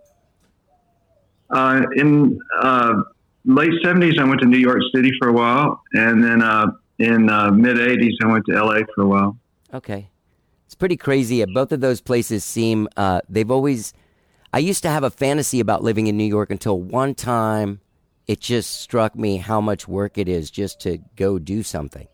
Uh, in uh, late seventies, I went to New York City for a while, and then uh, in uh, mid eighties, I went to L A for a while. Okay. It's pretty crazy. Both of those places seem, uh, they've always, I used to have a fantasy about living in New York until one time it just struck me how much work it is just to go do something.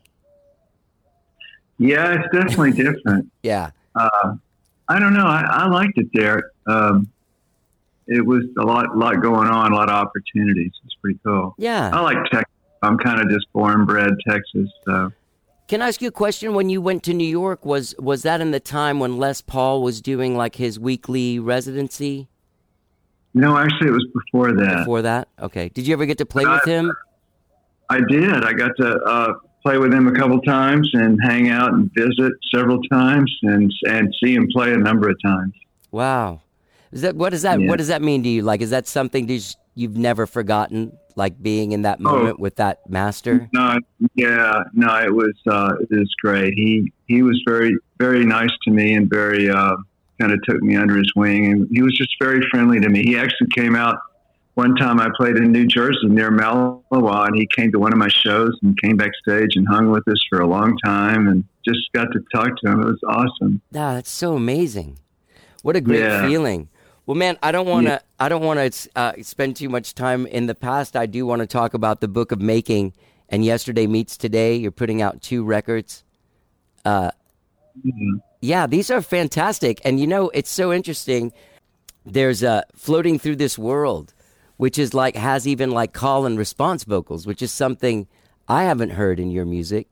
Yeah, it's definitely different. Yeah. Uh, I don't know. I, I liked it there. Um, it was a lot, lot going on, a lot of opportunities. It's pretty cool. Yeah. I like Texas. I'm kind of just born and bred Texas. So. Can I ask you a question? When you went to New York, was was that in the time when Les Paul was doing like his weekly residency? No, actually, it was before that. Before that? Okay. Did you ever get to play But with I, him? I did. I got to uh, play with him a couple times and hang out and visit several times and and see him play a number of times. Wow. Is that what does that Yeah. what does that mean to you? Like, is that something that you've never forgotten? Like being in that moment Oh. with that master? No, yeah, no, it was uh, it was great. He he was very very nice to me and very uh, kind of took me under his wing, and he was just very friendly to me. He actually came out one time. I played in New Jersey near Maliwa, and he came to one of my shows and came backstage and hung with us for a long time, and just got to talk to him. It was awesome. Ah, that's so amazing. What a great Yeah. feeling. Well, man, I don't want to. Yeah. I don't want to uh, spend too much time in the past. I do want to talk about the Book of Making and Yesterday Meets Today. You're putting out two records. Uh, Mhm. yeah, these are fantastic, and you know it's so interesting. There's uh, Floating Through This World, which is like has even like call and response vocals, which is something I haven't heard in your music.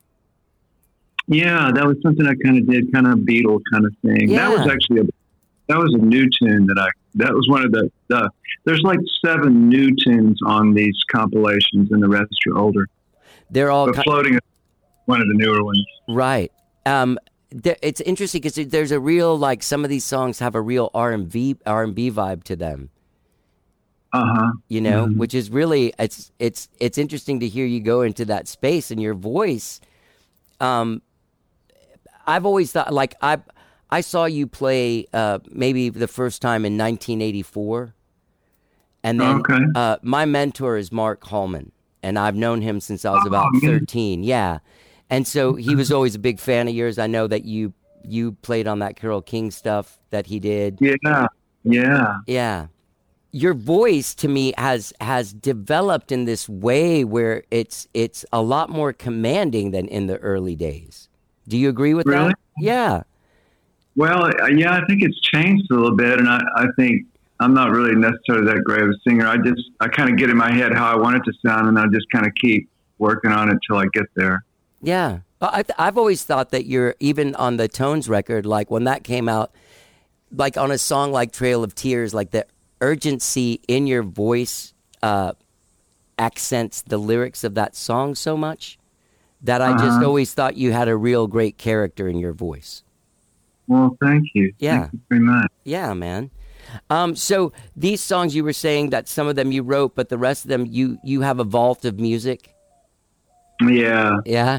Yeah, that was something I kind of did, kind of Beatle kind of thing. That was Yeah. actually a that was a new tune that I. That was one of the, the. There's like seven new tunes on these compilations, and the rest are older. They're all But ki- Floating is one of the newer ones. right. Um, there, it's interesting because there's a real like some of these songs have a real R and B R and B vibe to them. Uh huh. You know, Mhm. which is really it's it's it's interesting to hear you go into that space and your voice. Um, I've always thought like I I saw you play uh, maybe the first time in nineteen eighty-four, and then Okay. uh, my mentor is Mark Hallman, and I've known him since I was Oh, about man. thirteen. Yeah, and so he was always a big fan of yours. I know that you you played on that Carole King stuff that he did. Yeah. Yeah. Yeah. Your voice to me has has developed in this way where it's it's a lot more commanding than in the early days. Do you agree with Really? that? Yeah. Well, uh, yeah, I think it's changed a little bit, and I, I think I'm not really necessarily that great of a singer. I just I kind of get in my head how I want it to sound, and I just kind of keep working on it till I get there. Yeah. I I've always thought that you're even on the Tones record, like when that came out, like on a song like Trail of Tears, like the urgency in your voice uh, accents the lyrics of that song so much that I just Uh-huh. always thought you had a real great character in your voice. Well, thank you. Yeah. Thank you very much. Yeah, man. Um, so these songs you were saying that some of them you wrote, but the rest of them you you have a vault of music. Yeah. Yeah.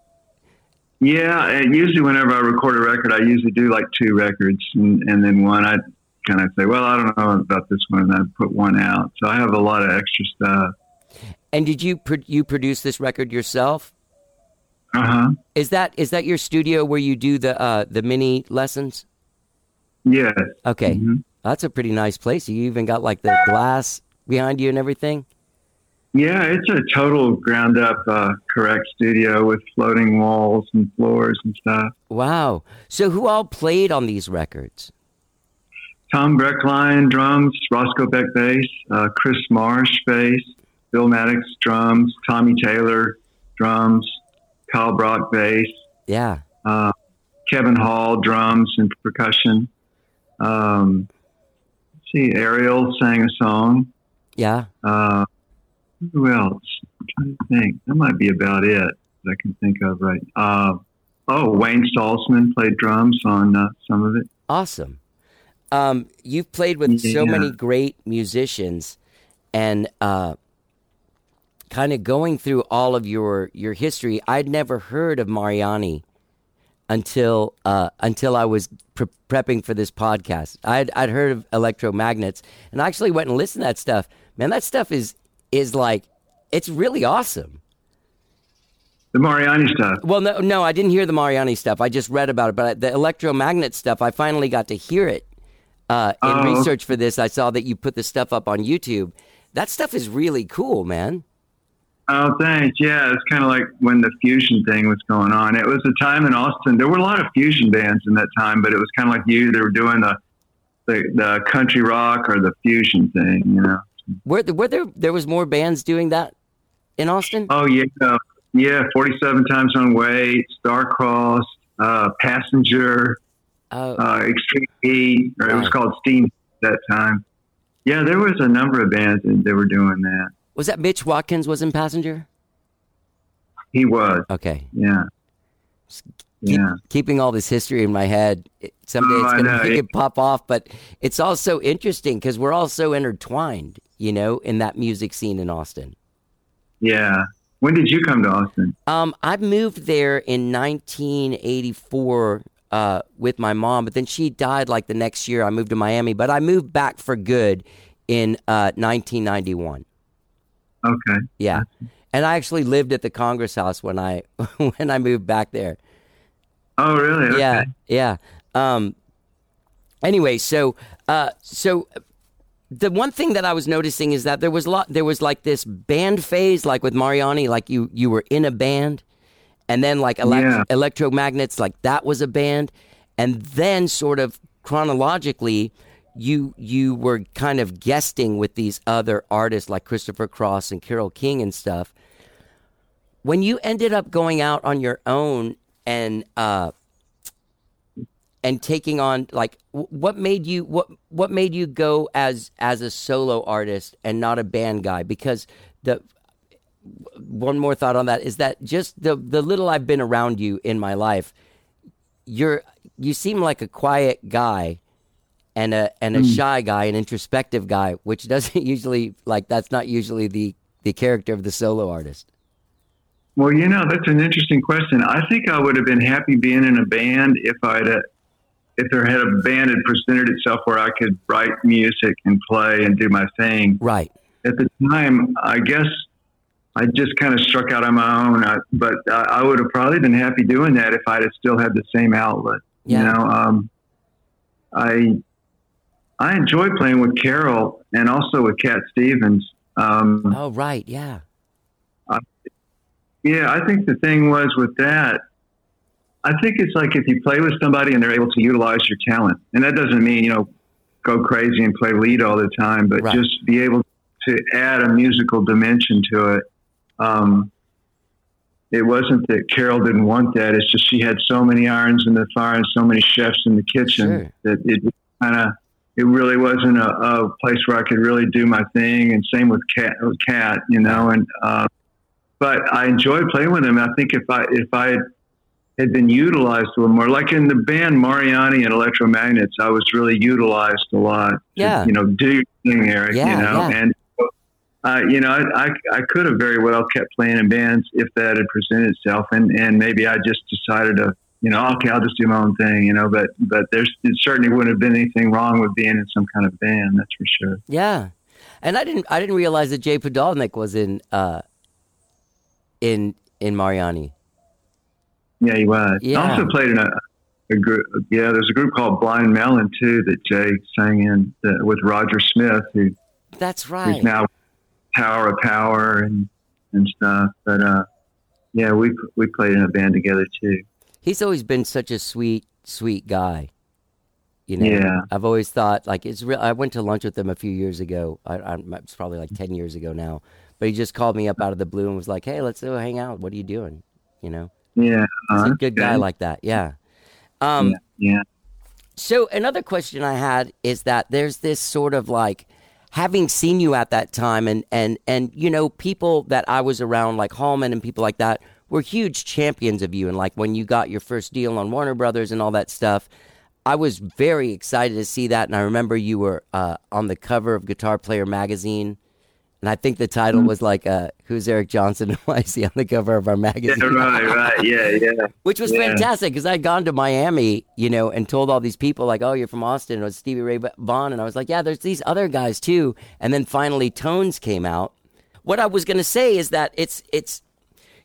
Yeah, and usually whenever I record a record, I usually do like two records, and, and then one I kind of say, well, I don't know about this one, and I put one out. So I have a lot of extra stuff. And did you pro- you produce this record yourself? Uh huh. Is that is that your studio where you do the uh, the mini lessons? Yes. Okay, Mhm. that's a pretty nice place. You even got like the glass behind you and everything. Yeah, it's a total ground up, uh, correct studio with floating walls and floors and stuff. Wow. So who all played on these records? Tom Breckline drums, Roscoe Beck bass, uh, Chris Marsh bass, Bill Maddox drums, Tommy Taylor drums, Kyle Brock bass, Yeah. uh, Kevin Hall drums and percussion. Um, let's see, Ariel sang a song. Yeah. Uh, who else? I'm trying to think. That might be about it that I can think of right. Uh, oh, Wayne Salzman played drums on uh, some of it. Awesome. Um, you've played with so Yeah. many great musicians, and uh, kind of going through all of your your history. I'd never heard of Mariani until uh, until I was pre- prepping for this podcast. I'd I'd heard of Electromagnets, and I actually went and listened to that stuff. Man, that stuff is is like it's really awesome. The Mariani stuff. Well, no, no, I didn't hear the Mariani stuff. I just read about it. But the electromagnet stuff, I finally got to hear it uh, in Oh. research for this. I saw that you put the stuff up on YouTube. That stuff is really cool, man. Oh, thanks. Yeah, it's kind of like when the fusion thing was going on. It was a time in Austin. There were a lot of fusion bands in that time, but it was kind of like you. They were doing the the, the country rock or the fusion thing, you know. Were, were there there was more bands doing that in Austin? Oh yeah, uh, yeah. Forty-seven Times on Way, Starcrossed, uh, Passenger, Oh, uh, Extreme Heat, or it was Right. called Steam at that time. Yeah, there was a number of bands that, that were doing that. was that Mitch Watkins was in Passenger? He was, Okay. yeah, Keep, yeah. keeping all this history in my head. It- Someday Oh, it's I going know. to make it pop off, but it's also interesting because we're all so intertwined, you know, in that music scene in Austin. Yeah. When did you come to Austin? Um, I moved there in nineteen eighty-four uh, with my mom, but then she died like the next year. I moved to Miami, but I moved back for good in uh, nineteen ninety-one. Okay. Yeah, and I actually lived at the Congress House when I when I moved back there. Oh, really? Okay. Yeah, yeah. Um, anyway, so uh, so the one thing that I was noticing is that there was a lot. There was like this band phase, like with Mariani, like you you were in a band, and then like elect- Yeah. Electromagnets, like that was a band, and then sort of chronologically, you you were kind of guesting with these other artists like Christopher Cross and Carole King and stuff. When you ended up going out on your own and uh, and taking on like w- what made you what what made you go as as a solo artist and not a band guy? Because the one more thought on that is that just the the little I've been around you in my life, you're you seem like a quiet guy and a and a shy guy, an introspective guy, which doesn't usually like that's not usually the the character of the solo artist. Well, you know, that's an interesting question. I think I would have been happy being in a band if I'd, uh, if there had a band had presented itself where I could write music and play and do my thing. Right. At the time, I guess I just kind of struck out on my own, I, but I, I would have probably been happy doing that if I'd have still had the same outlet. Yeah. You know, um, I, I enjoy playing with Carol and also with Cat Stevens. Um, Oh, right. Yeah. Yeah, I think the thing was with that, I think it's like if you play with somebody and they're able to utilize your talent, and that doesn't mean, you know, go crazy and play lead all the time, but Right. just be able to add a musical dimension to it. Um, it wasn't that Carol didn't want that. It's just she had so many irons in the fire and so many chefs in the kitchen Sure. that it kind of, it really wasn't a, a place where I could really do my thing. And same with Cat, with Cat, you know, and, uh, but I enjoyed playing with him. I think if I if I had, had been utilized a little more, like in the band Mariani and Electromagnets, I was really utilized a lot. To, Yeah. you know, do your thing, Eric. Yeah, you know, yeah. and uh, you know, I, I I could have very well kept playing in bands if that had presented itself, and and maybe I just decided to, you know, okay, I'll just do my own thing, you know. But but there's it certainly wouldn't have been anything wrong with being in some kind of band. That's for sure. Yeah. And I didn't I didn't realize that Jay Podolnik was in uh in in Mariani. Yeah, he was. Yeah. I also played in a, a group. Yeah, there's a group called Blind Melon too that Jay sang in the, with Roger Smith, who, That's right. who's now Tower of Power and and stuff. But uh, yeah, we we played in a band together too. He's always been such a sweet, sweet guy. You know, Yeah. I've always thought like it's real. I went to lunch with him a few years ago. I, I it's probably like ten years ago now. But he just called me up out of the blue and was like, "Hey, let's go hang out. What are you doing?" You know, Yeah, he's uh, a good guy okay. like that. Yeah. Um. Yeah, yeah. So another question I had is that there's this sort of like having seen you at that time and and and you know people that I was around like Hallman and people like that were huge champions of you, and like when you got your first deal on Warner Brothers and all that stuff, I was very excited to see that. And I remember you were uh, on the cover of Guitar Player magazine, and I think the title was like uh, "Who's Eric Johnson and why is he on the cover of our magazine?" Yeah, right, right. Yeah, yeah. Which was Yeah. fantastic because I'd gone to Miami, you know, and told all these people like, "Oh, you're from Austin." It was Stevie Ray Vaughan, and I was like, "Yeah, there's these other guys too." And then finally, Tones came out. What I was going to say is that it's it's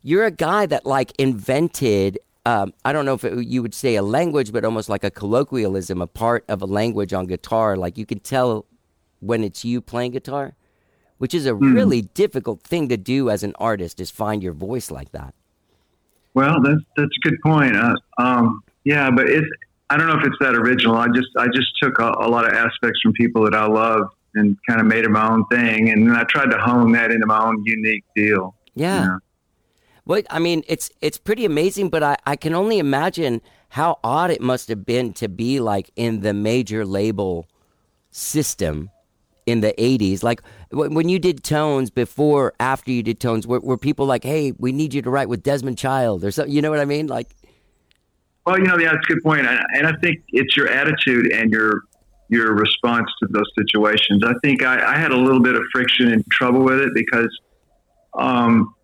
you're a guy that like invented. Um, I don't know if it, you would say a language, but almost like a colloquialism, a part of a language on guitar. Like you can tell when it's you playing guitar, which is a Mm. really difficult thing to do as an artist, is find your voice like that. Well, that's that's a good point. Uh, um, yeah, but it's I don't know if it's that original. I just I just took a, a lot of aspects from people that I love and kind of made it my own thing, and then I tried to hone that into my own unique deal. Yeah. You know? Well, I mean, it's it's pretty amazing, but I, I can only imagine how odd it must have been to be like in the major label system in the eighties. Like w- when you did Tones before, after you did Tones, were, were people like, hey, we need you to write with Desmond Child or something? You know what I mean? Like, Well, you know, yeah, that's a good point, and, and I think it's your attitude and your your response to those situations. I think I, I had a little bit of friction and trouble with it because, um,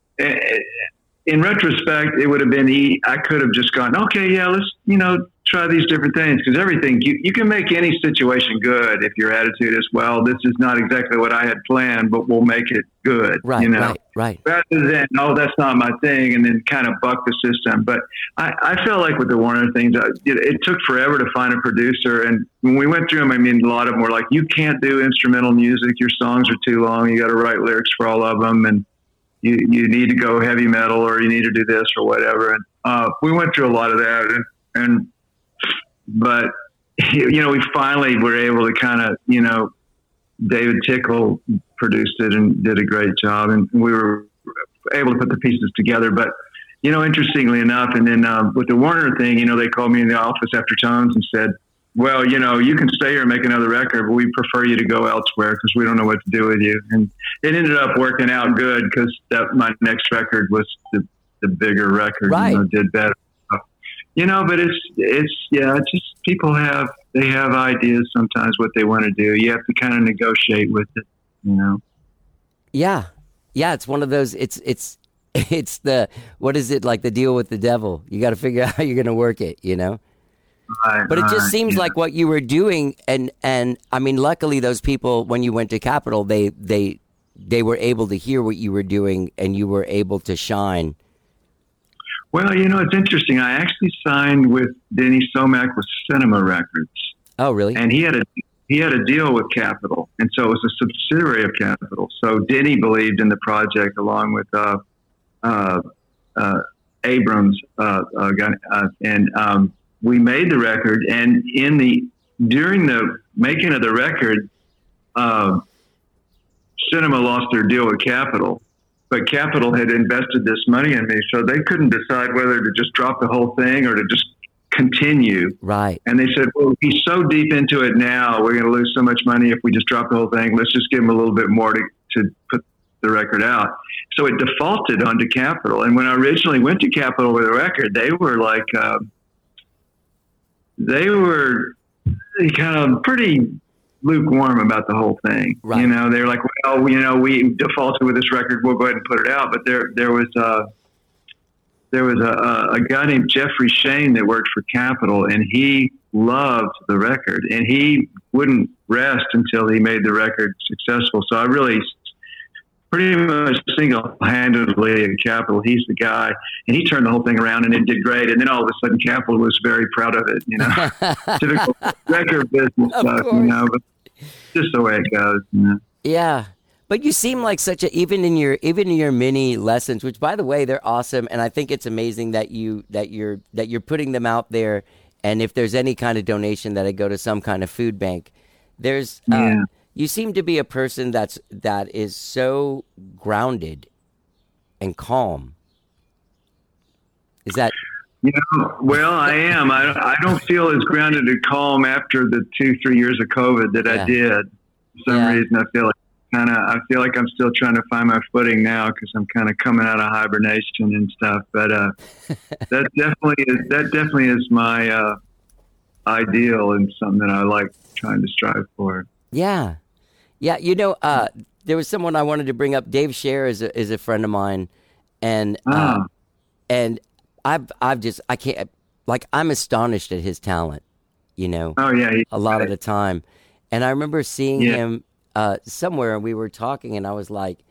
in retrospect, it would have been e- I could have just gone, okay, yeah, let's you know try these different things, because everything you, you can make any situation good if your attitude is, well, this is not exactly what I had planned, but we'll make it good. right, you know? right, right. Rather than, oh, that's not my thing, and then kind of buck the system. But I, I felt like with the Warner things, uh, it, it took forever to find a producer. And when we went through them, I mean, a lot of them were like, you can't do instrumental music. Your songs are too long. You got to write lyrics for all of them. And you, you need to go heavy metal, or you need to do this or whatever. And uh, we went through a lot of that. And, and but, you know, we finally were able to kind of, you know, David Tickle produced it and did a great job, and we were able to put the pieces together. But, you know, interestingly enough, and then um, with the Warner thing, you know, they called me in the office after Tones and said, well, you know, you can stay here and make another record, but we prefer you to go elsewhere because we don't know what to do with you. And it ended up working out good because that my next record was the, the bigger record, Right. you know, did better. You know, but it's, it's, yeah, it's just people have, they have ideas sometimes what they want to do. You have to kind of negotiate with it, you know? Yeah. Yeah, it's one of those, it's, it's, it's the, what is it, like the deal with the devil? You got to figure out how you're going to work it, you know? Right, But it just right, seems yeah. like what you were doing, and, and I mean, luckily those people, when you went to Capitol, they, they, they were able to hear what you were doing, and you were able to shine. Well, you know, it's interesting. I actually signed with Denny Somack with Cinema Records, Oh, really? and he had a he had a deal with Capitol, and so it was a subsidiary of Capitol. So Denny believed in the project along with uh, uh, uh, Abrams, uh, uh, guy, uh, and um, we made the record. And in the during the making of the record, uh, Cinema lost their deal with Capitol. But Capitol had invested this money in me, so they couldn't decide whether to just drop the whole thing or to just continue. Right. And they said, well, he's so deep into it now, we're going to lose so much money if we just drop the whole thing. Let's just give him a little bit more to, to put the record out. So it defaulted onto Capitol. And when I originally went to Capitol with the record, they were like, uh, they were kind of pretty lukewarm about the whole thing. Right. You know, they were like, well, you know, we defaulted with this record, we'll go ahead and put it out. But there, there was, uh, there was a, a guy named Jeffrey Shane that worked for Capitol, and he loved the record, and he wouldn't rest until he made the record successful. So I really pretty much single-handedly at Capitol, he's the guy, and he turned the whole thing around, and it did great. And then all of a sudden, Capitol was very proud of it, you know, typical record business Of stuff, course. you know, but just the way it goes, you know. Yeah. But you seem like such a, even in your even in your mini lessons, which by the way, they're awesome, and I think it's amazing that you that you're that you're putting them out there, and if there's any kind of donation that I go to some kind of food bank. There's uh, Yeah. you seem to be a person that's that is so grounded and calm. Is that You know, well, I am. I, I don't feel as grounded and calm after the two, three years of COVID that Yeah. I did. For some Yeah. reason, I feel like kind of. I feel like I'm still trying to find my footing now because I'm kind of coming out of hibernation and stuff. But uh, that definitely is. That definitely is my uh, ideal and something that I like trying to strive for. Yeah. Yeah, you know, uh, there was someone I wanted to bring up. Dave Scher is a, is a friend of mine, and uh, Ah. and I've I've just I can't like I'm astonished at his talent, you know, Oh yeah, he- a lot of the time. And I remember seeing Yeah. him uh, somewhere, and we were talking, and I was like,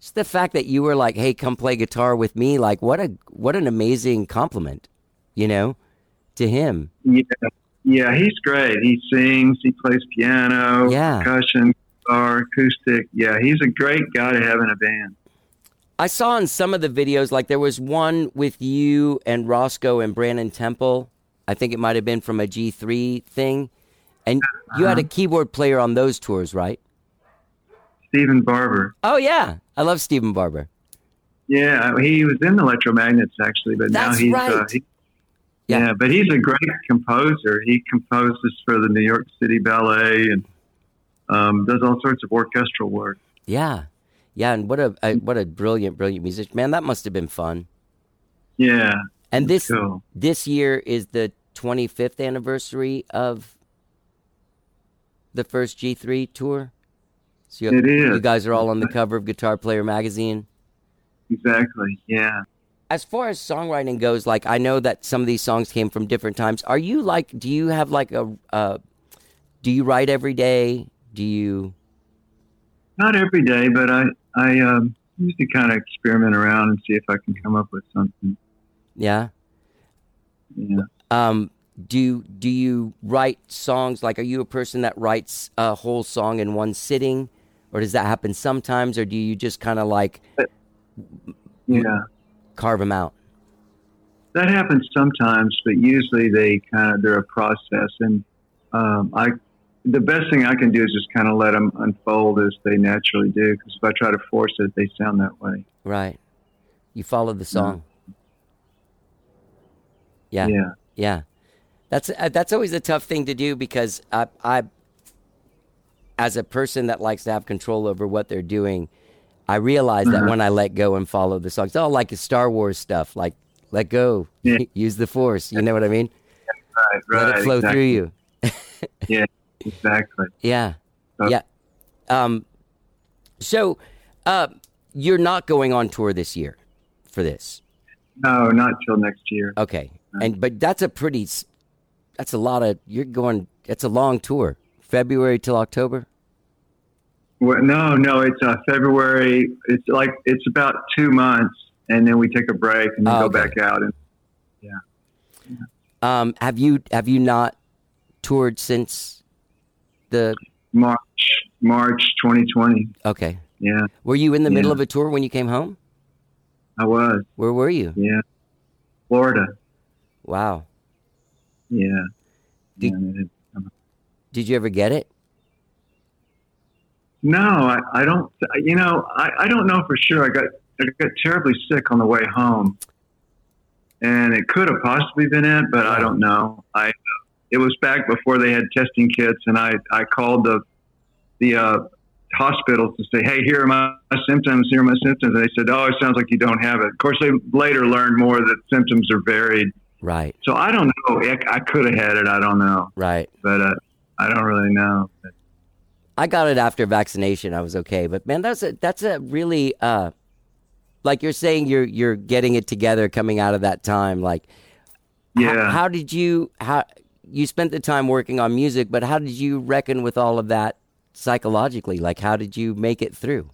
just the fact that you were like, "Hey, come play guitar with me." Like, what a what an amazing compliment, you know, to him. Yeah, yeah, he's great. He sings, he plays piano, Yeah. percussion, guitar, acoustic. Yeah, he's a great guy to have in a band. I saw in some of the videos, like there was one with you and Roscoe and Brandon Temple. I think it might have been from a G three thing. And you had a keyboard player on those tours, right? Stephen Barber. Oh, yeah. I love Stephen Barber. Yeah, he was in Electromagnets actually, but That's now he's right. uh, he, Yeah. yeah. But he's a great composer. He composes for the New York City Ballet and um, does all sorts of orchestral work. Yeah. Yeah, and what a, a what a brilliant, brilliant musician. Man, that must have been fun. Yeah, And this cool. this year is the twenty-fifth anniversary of the first G three tour. So you, It is. you guys are all on the cover of Guitar Player magazine. Exactly. Yeah. As far as songwriting goes, like I know that some of these songs came from different times. Are you like, do you have like a, uh, do you write every day? Do you? Not every day, but I I um, used to kind of experiment around and see if I can come up with something. Yeah. Yeah. Um, do do you write songs? Like, are you a person that writes a whole song in one sitting, or does that happen sometimes, or do you just kind of like Yeah. carve them out? That happens sometimes, but usually they kind of they're a process, and um, I the best thing I can do is just kind of let them unfold as they naturally do. Because if I try to force it, they sound that way. Right. You follow the song. Yeah. Yeah. Yeah. That's uh, that's always a tough thing to do because I, I, as a person that likes to have control over what they're doing, I realize that when I let go and follow the songs, oh, like Star Wars stuff, like let go, Yeah. use the force. You know what I mean? Right. Right. Let it flow exactly. through you. Yeah. Exactly. Yeah. So- Yeah. Um, so, uh, you're not going on tour this year for this. No, not till next year. Okay. And, but that's a pretty, s- that's a lot of, you're going, it's a long tour. February till October? Well, no, no, it's uh, February. It's like it's about two months, and then we take a break and then Oh, go okay. back out. And Um, have you, have you not toured since the, March, March twenty twenty. okay. Yeah, Were you in the middle Yeah. of a tour when you came home? I was. Where were you? Yeah, Florida. Wow. Yeah. Did- Yeah, it- Did you ever get it? No, I, I don't. You know, I, I don't know for sure. I got I got terribly sick on the way home, and it could have possibly been it, but I don't know. I it was back before they had testing kits, and I, I called the the uh, hospitals to say, hey, here are my symptoms. Here are my symptoms. And they said, oh, it sounds like you don't have it. Of course, they later learned more that symptoms are varied. Right. So I don't know. I, I could have had it. I don't know, Right. but uh, I don't really know. I got it after vaccination. I was okay, but man, that's a that's a really uh, like you're saying you're you're getting it together coming out of that time. Like, h- Yeah. how did you how you spent the time working on music, but how did you reckon with all of that psychologically? Like, how did you make it through?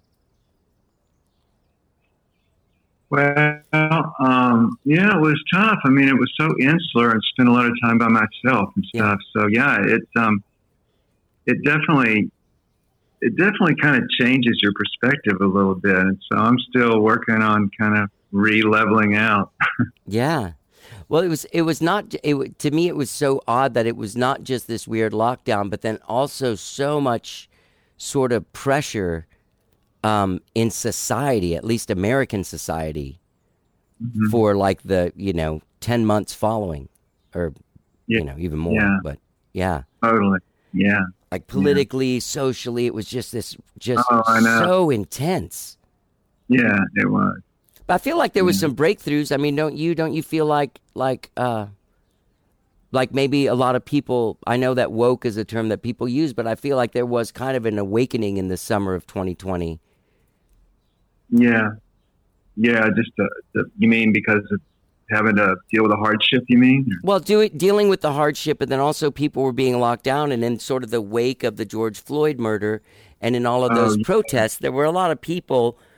Well, um, yeah, it was tough. I mean, it was so insular and spent a lot of time by myself and Yeah. stuff. So yeah, it um, it definitely, it definitely kind of changes your perspective a little bit. And so I'm still working on kind of re-leveling out. Yeah. Well, it was it was not it wa- to me it was so odd that it was not just this weird lockdown, but then also so much sort of pressure um, in society, at least American society, for like the you know ten months following, or Yeah. you know even more. Yeah. But yeah, Totally. Yeah. like politically, socially, it was just this just Oh, I know. so intense. Yeah, it was. But I feel like there was some breakthroughs. I mean, don't you? Don't you feel like like uh, like maybe a lot of people? I know that woke is a term that people use, but I feel like there was kind of an awakening in the summer of twenty twenty. Yeah. Yeah. Just, uh, the, you mean because of having to deal with a hardship, you mean? Well, do it, dealing with the hardship, but then also people were being locked down, and in sort of the wake of the George Floyd murder, and in all of those Oh, yeah. protests, there were a lot of people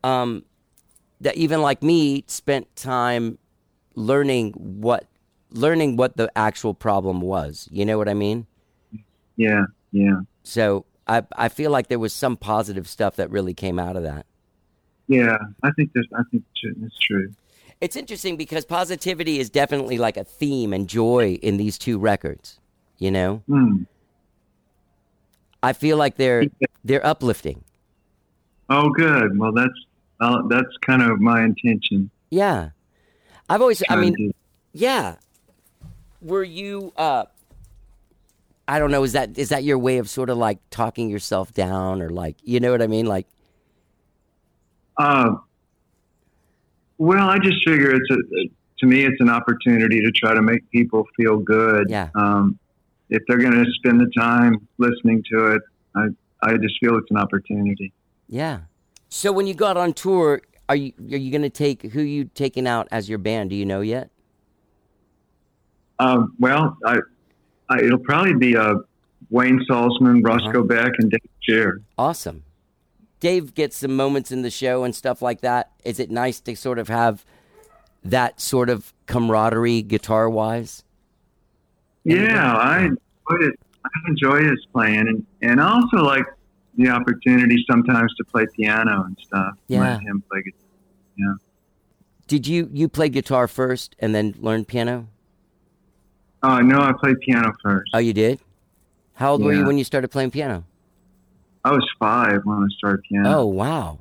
um, that even like me spent time learning what learning what the actual problem was. You know what I mean? Yeah, yeah, So I I feel like there was some positive stuff that really came out of that. yeah. I think there's. I think it's true. It's interesting because positivity is definitely like a theme and joy in these two records. You know, Hmm. I feel like they're they're uplifting. Oh, good. Well, that's uh, that's kind of my intention. Yeah, I've always. I Trying mean, to- yeah. Were you? uh I don't know. Is that is that your way of sort of like talking yourself down, or like, you know what I mean? Like, Uh, well, I just figure it's a, to me, it's an opportunity to try to make people feel good. Yeah. Um, if they're going to spend the time listening to it, I, I just feel it's an opportunity. yeah. So when you go out on tour, are you are you going to take who you taking out as your band? Do you know yet? Um, well, I, I, it'll probably be uh, Wayne Salzman, Roscoe Uh-huh. Beck, and Dave Shear. Awesome. Dave gets some moments in the show and stuff like that. Is it nice to sort of have that sort of camaraderie guitar wise? Yeah, I enjoy it. I enjoy his playing, and, and I also like the opportunity sometimes to play piano and stuff. Yeah. Let him play guitar. Yeah. Did you you play guitar first and then learn piano? Oh no, I played piano first. Oh, you did? How old were you Yeah. when you started playing piano? I was five when I started piano. Oh, wow.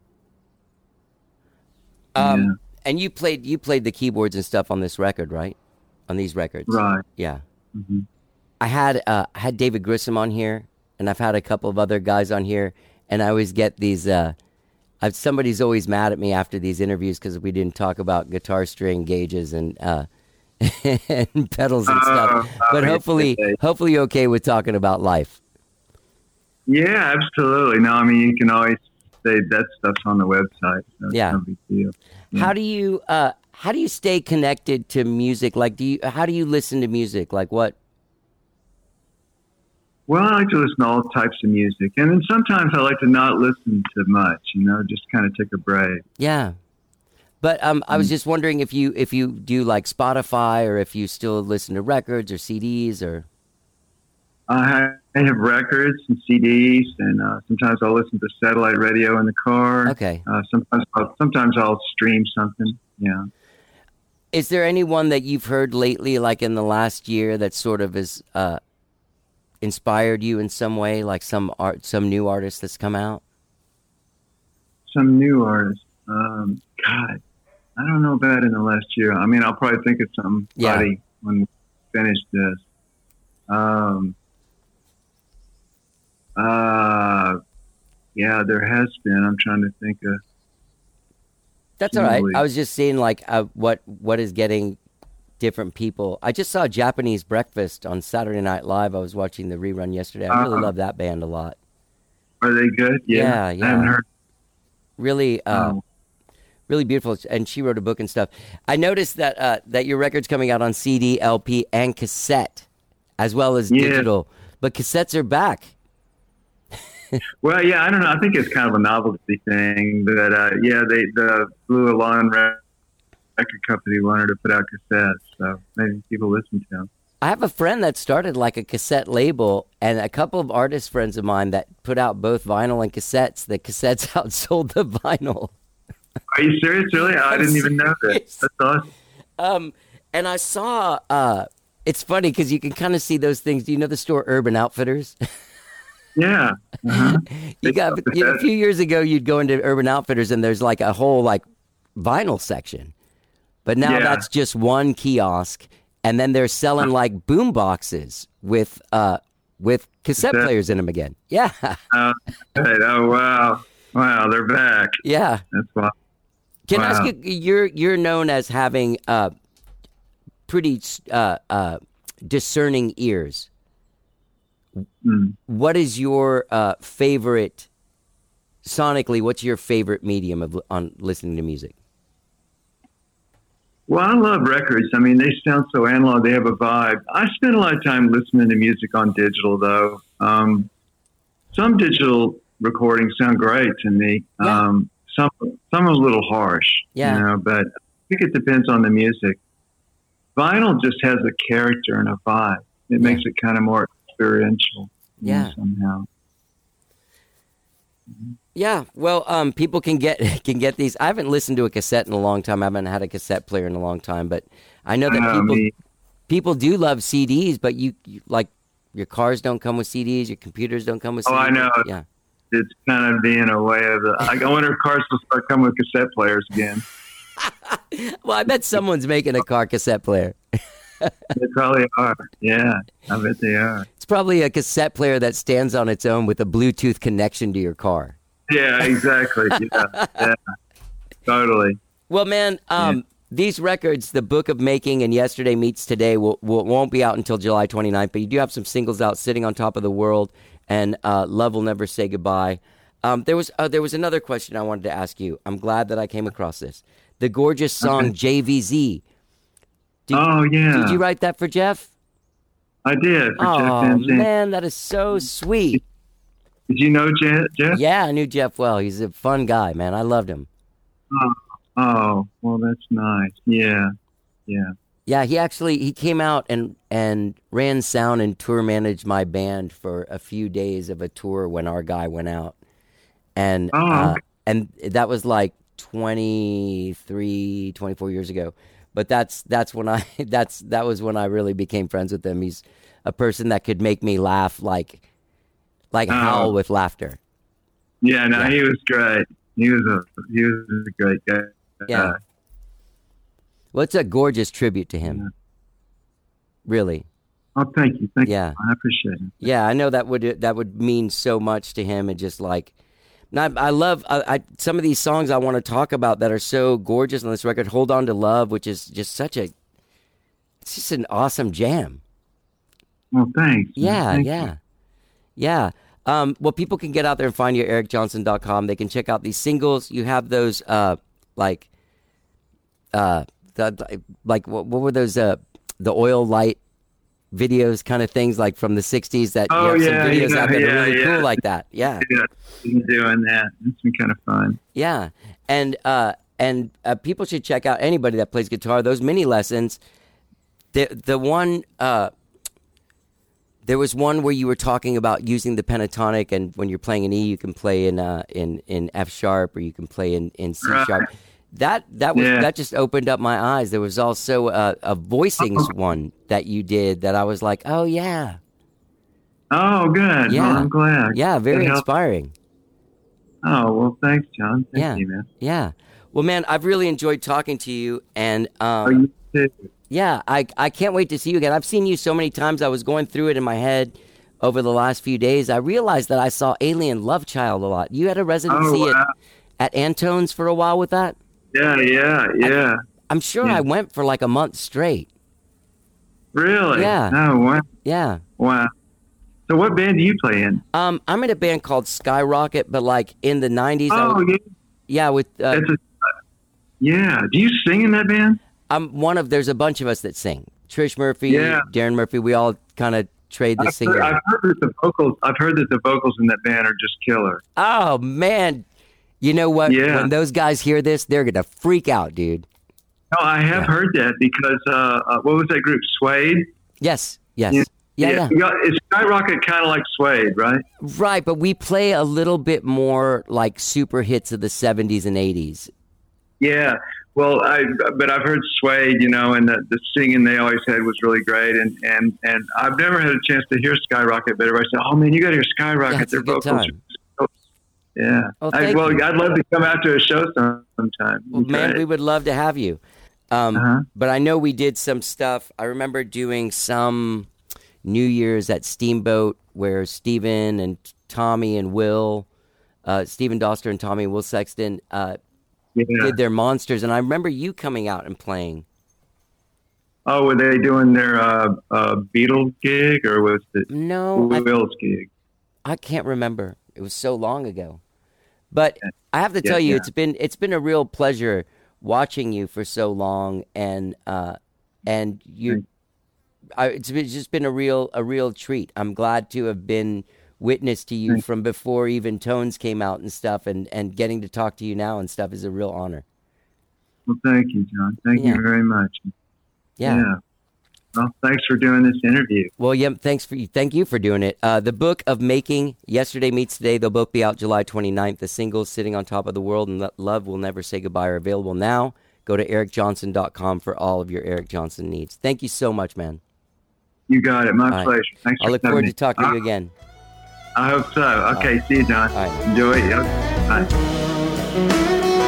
Um, Yeah. and you played you played the keyboards and stuff on this record, right? On these records, Right. Yeah. hmm I had uh, I had David Grissom on here, and I've had a couple of other guys on here, and I always get these. Uh, I've, somebody's always mad at me after these interviews because we didn't talk about guitar string gauges and uh, and pedals and stuff. Oh, But oh, hopefully, yeah. hopefully, you're okay with talking about life. Yeah, absolutely. No, I mean you can always say that stuff's on the website. So it's Yeah. no big deal. Yeah. How do you uh, how do you stay connected to music? Like, do you how do you listen to music? Like, what? Well, I like to listen to all types of music, and then sometimes I like to not listen to much. You know, just kind of take a break. Yeah. But um, I was Mm. just wondering if you if you do like Spotify or if you still listen to records or C Ds or. I have, I have records and C Ds, and uh, sometimes I'll listen to satellite radio in the car. Okay. Uh, sometimes, I'll, sometimes I'll stream something. Yeah. Is there anyone that you've heard lately, like in the last year, that sort of has uh, inspired you in some way, like some art, some new artist that's come out? Some new artists. Um, God, I don't know about in the last year. I mean, I'll probably think of somebody Yeah. when we finish this. Um, uh, yeah, there has been. I'm trying to think of. That's all right. Really? I was just seeing like uh, what what is getting different people. I just saw Japanese Breakfast on Saturday Night Live. I was watching the rerun yesterday. I really Uh-huh. love that band a lot. Are they good? Yeah, I yeah. haven't heard. Really, uh, Oh. really beautiful. And she wrote a book and stuff. I noticed that uh, that your record's coming out on C D, L P, and cassette, as well as Yeah. digital. But cassettes are back. Well, yeah, I don't know. I think it's kind of a novelty thing, but uh, yeah, they the Blue Alarm record company wanted to put out cassettes, so maybe people listen to them. I have a friend that started like a cassette label, and a couple of artist friends of mine that put out both vinyl and cassettes. The cassettes outsold the vinyl. Are you serious? Really? I I'm didn't even know that. serious. That's awesome. Um, and I saw. Uh, it's funny because you can kind of see those things. Do you know the store Urban Outfitters? Yeah. Uh-huh. You got you know, a few years ago, you'd go into Urban Outfitters, and there's like a whole like vinyl section, but now Yeah. that's just one kiosk, and then they're selling like boom boxes with uh with cassette Cassette. players in them again. Yeah, Oh, right. Oh, wow. Wow, they're back. yeah. That's why. Can I ask Wow. you? You're you're known as having uh pretty uh uh discerning ears. Mm. What is your uh favorite sonically? What's your favorite medium of on listening to music? Well, I love records. I mean, they sound so analog. They have a vibe. I spend a lot of time listening to music on digital, though. Um, some digital recordings sound great to me. Yeah. Um, some some are a little harsh. Yeah. You know, but I think it depends on the music. Vinyl just has a character and a vibe. It Yeah. makes it kind of more experiential. you know, Yeah. somehow. Yeah, well, um, people can get can get these. I haven't listened to a cassette in a long time. I haven't had a cassette player in a long time, but I know that Oh, people me. people do love C Ds. But you, you like your cars don't come with C Ds. Your computers don't come with Oh, C Ds. I know. Yeah, It's kind of being a way of the. I wonder if cars will start coming with cassette players again. well, I bet someone's making a car cassette player. They probably are. Yeah, I bet they are. It's probably a cassette player that stands on its own with a Bluetooth connection to your car. Yeah, exactly. Yeah, yeah, totally. Well, man, um, these records, The Book of Making and Yesterday Meets Today, will, will, won't be out until July twenty-ninth, but you do have some singles out, Sitting on Top of the World and uh, Love Will Never Say Goodbye. Um, there was uh, there was another question I wanted to ask you. I'm glad that I came across this. The gorgeous song Okay. J V Z. Did, Oh yeah, Did you write that for Jeff? I did. For Jeff Oh, Van Zandt. man, that is so sweet. Did you know Jeff? Jeff? Yeah, I knew Jeff well. He's a fun guy, man. I loved him. Oh, well, that's nice. Yeah, yeah. Yeah, he actually he came out and and ran sound and tour managed my band for a few days of a tour when our guy went out, and Oh, uh, okay. and that was like twenty-three, twenty-four years ago. But that's that's when I that's that was when I really became friends with him. He's a person that could make me laugh like like Oh. howl with laughter. Yeah, no, Yeah. he was great. He was a he was a great guy. Yeah. Uh, Well, it's a gorgeous tribute to him. Yeah. Really. oh, thank you, thank Yeah. you. I appreciate it. Yeah, I know that would that would mean so much to him, and just like, and I, I love I, I some of these songs I want to talk about that are so gorgeous on this record. Hold On to Love, which is just such a, it's just an awesome jam. Well, thanks. man. Yeah, Thank yeah, you. yeah. Um, well, people can get out there and find you at eric johnson dot com. They can check out these singles. You have those uh like, uh, the, like what, what were those uh the oil light videos kind of things like from the sixties that you Oh, have some yeah, videos yeah, out there that are yeah, really yeah. cool like that. Yeah. Yeah, been doing that. It's been kind of fun. Yeah, and uh, and uh, people should check out anybody that plays guitar. Those mini lessons. The the one uh, there was one where you were talking about using the pentatonic, and when you're playing an E, you can play in uh, in in F sharp, or you can play in, in C Right. sharp. That that was Yeah. that just opened up my eyes. There was also a, a voicings one that you did that I was like, oh yeah, Oh, good. Yeah. Well, I'm glad. yeah, very That helped. inspiring. Oh, well, thanks, John. Thank Yeah. you, man. Yeah. Well, man, I've really enjoyed talking to you, and um, Oh, you too. yeah, I I can't wait to see you again. I've seen you so many times. I was going through it in my head over the last few days. I realized that I saw Alien Love Child a lot. You had a residency Oh, wow. at, at Antone's for a while with that? Yeah, yeah, yeah. I'm sure Yeah. I went for like a month straight. Really? Yeah. Oh, wow. Yeah. Wow. So what band do you play in? Um, I'm in a band called Skyrocket, but like in the nineties. I Oh, was- yeah. yeah, with uh, That's a, yeah. Do you sing in that band? I'm one of. There's a bunch of us that sing. Trish Murphy, Yeah. Darren Murphy. We all kind of trade the I've singer. heard, I've heard that the vocals. I've heard that the vocals in that band are just killer. Oh man, you know what? Yeah. When those guys hear this, they're gonna freak out, dude. No, I have Yeah. heard that because uh, uh, what was that group? Suede. Yes, yes, Yeah. yeah, yeah, You got- It's Skyrocket, kind of like Suede, right? right. But we play a little bit more like super hits of the seventies and eighties. Yeah. Well, I but I've heard Suede, you know, and the, the singing they always had was really great, and, and, and I've never had a chance to hear Skyrocket, but everybody said, "Oh man, you got to hear Skyrocket. Yeah, it's a Their good vocals." time. Are so, yeah. Oh, I, thank well, you. I'd love to come out to a show some- sometime. Well, man, Okay. we would love to have you. Um, Uh-huh. But I know we did some stuff. I remember doing some New Year's at Steamboat where Steven and Tommy and Will, uh, Steven Doster and Tommy and Will Sexton uh, yeah. did their monsters. And I remember you coming out and playing. Oh, were they doing their uh, uh, Beatles gig or was it No, I, Will's gig? I can't remember. It was so long ago. But I have to Yeah, tell you, yeah. it's been it's been a real pleasure watching you for so long, and uh, and you, I, it's been, just been a real a real treat. I'm glad to have been witness to you from before even Tones came out and stuff, and, and getting to talk to you now and stuff is a real honor. Well, thank you, John. Thank Yeah. you very much. Yeah. Yeah. Well, thanks for doing this interview. Well, yeah, thanks for thank you for doing it. Uh, the Book of Making, Yesterday Meets Today, they'll both be out July twenty-ninth. The singles, Sitting on Top of the World and Love Will Never Say Goodbye, are available now. Go to eric johnson dot com for all of your Eric Johnson needs. Thank you so much, man. You got it. My All right. pleasure. Thanks I for look having forward me. to talking to I, you again. I hope so. Okay, right. see you, John. All right. Enjoy it. Okay. Bye.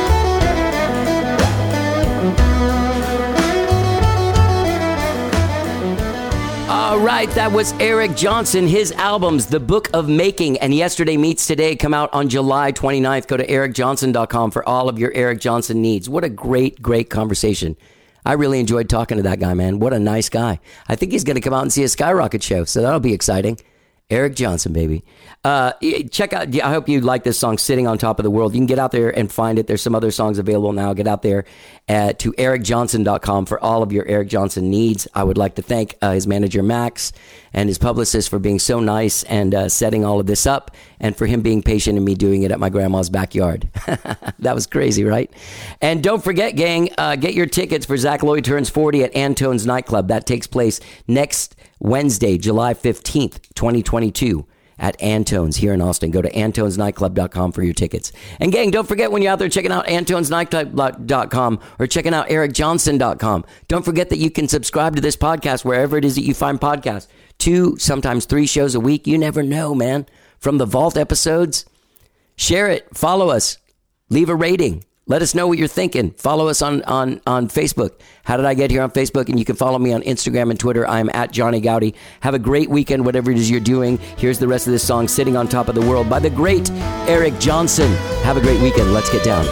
All right, that was Eric Johnson. His albums, The Book of Making and Yesterday Meets Today, come out on July twenty-ninth. Go to eric johnson dot com for all of your Eric Johnson needs. What a great, great conversation. I really enjoyed talking to that guy, man. What a nice guy. I think he's going to come out and see a Skyrocket show, so that'll be exciting. Eric Johnson, baby. Uh, check out, I hope you like this song, Sitting on Top of the World. You can get out there and find it. There's some other songs available now. Get out there uh, to eric johnson dot com for all of your Eric Johnson needs. I would like to thank uh, his manager, Max, and his publicist for being so nice and uh, setting all of this up, and for him being patient and me doing it at my grandma's backyard. That was crazy, right? And don't forget, gang, uh, get your tickets for Zach Lloyd Turns forty at Antone's Nightclub. That takes place next Wednesday, July fifteenth, twenty twenty-two at Antone's here in Austin. Go to antones nightclub dot com for your tickets. And gang, don't forget when you're out there checking out antones nightclub dot com or checking out eric johnson dot com, don't forget that you can subscribe to this podcast wherever it is that you find podcasts. Two, sometimes three shows a week. You never know, man. From the Vault episodes, share it, follow us, leave a rating. Let us know what you're thinking. Follow us on, on, on Facebook. How did I get here on Facebook? And you can follow me on Instagram and Twitter. I'm at Johnny Gowdy. Have a great weekend, whatever it is you're doing. Here's the rest of this song, Sitting on Top of the World, by the great Eric Johnson. Have a great weekend. Let's get down.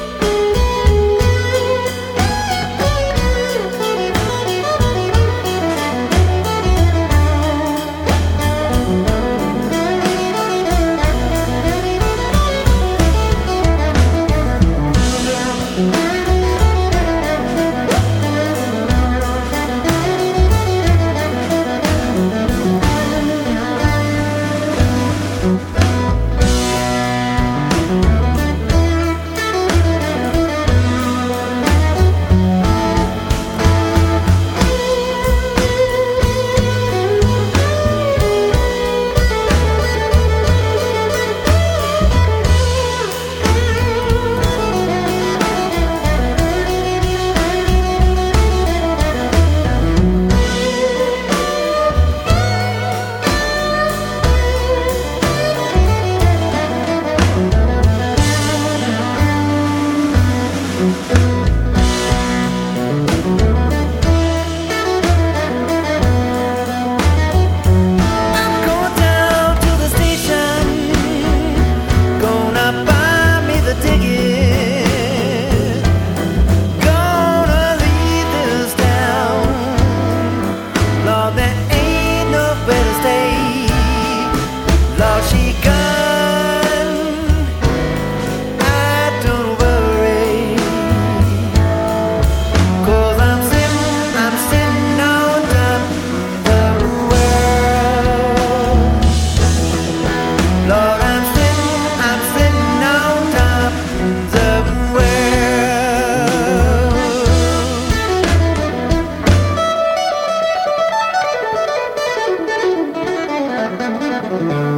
Thank you.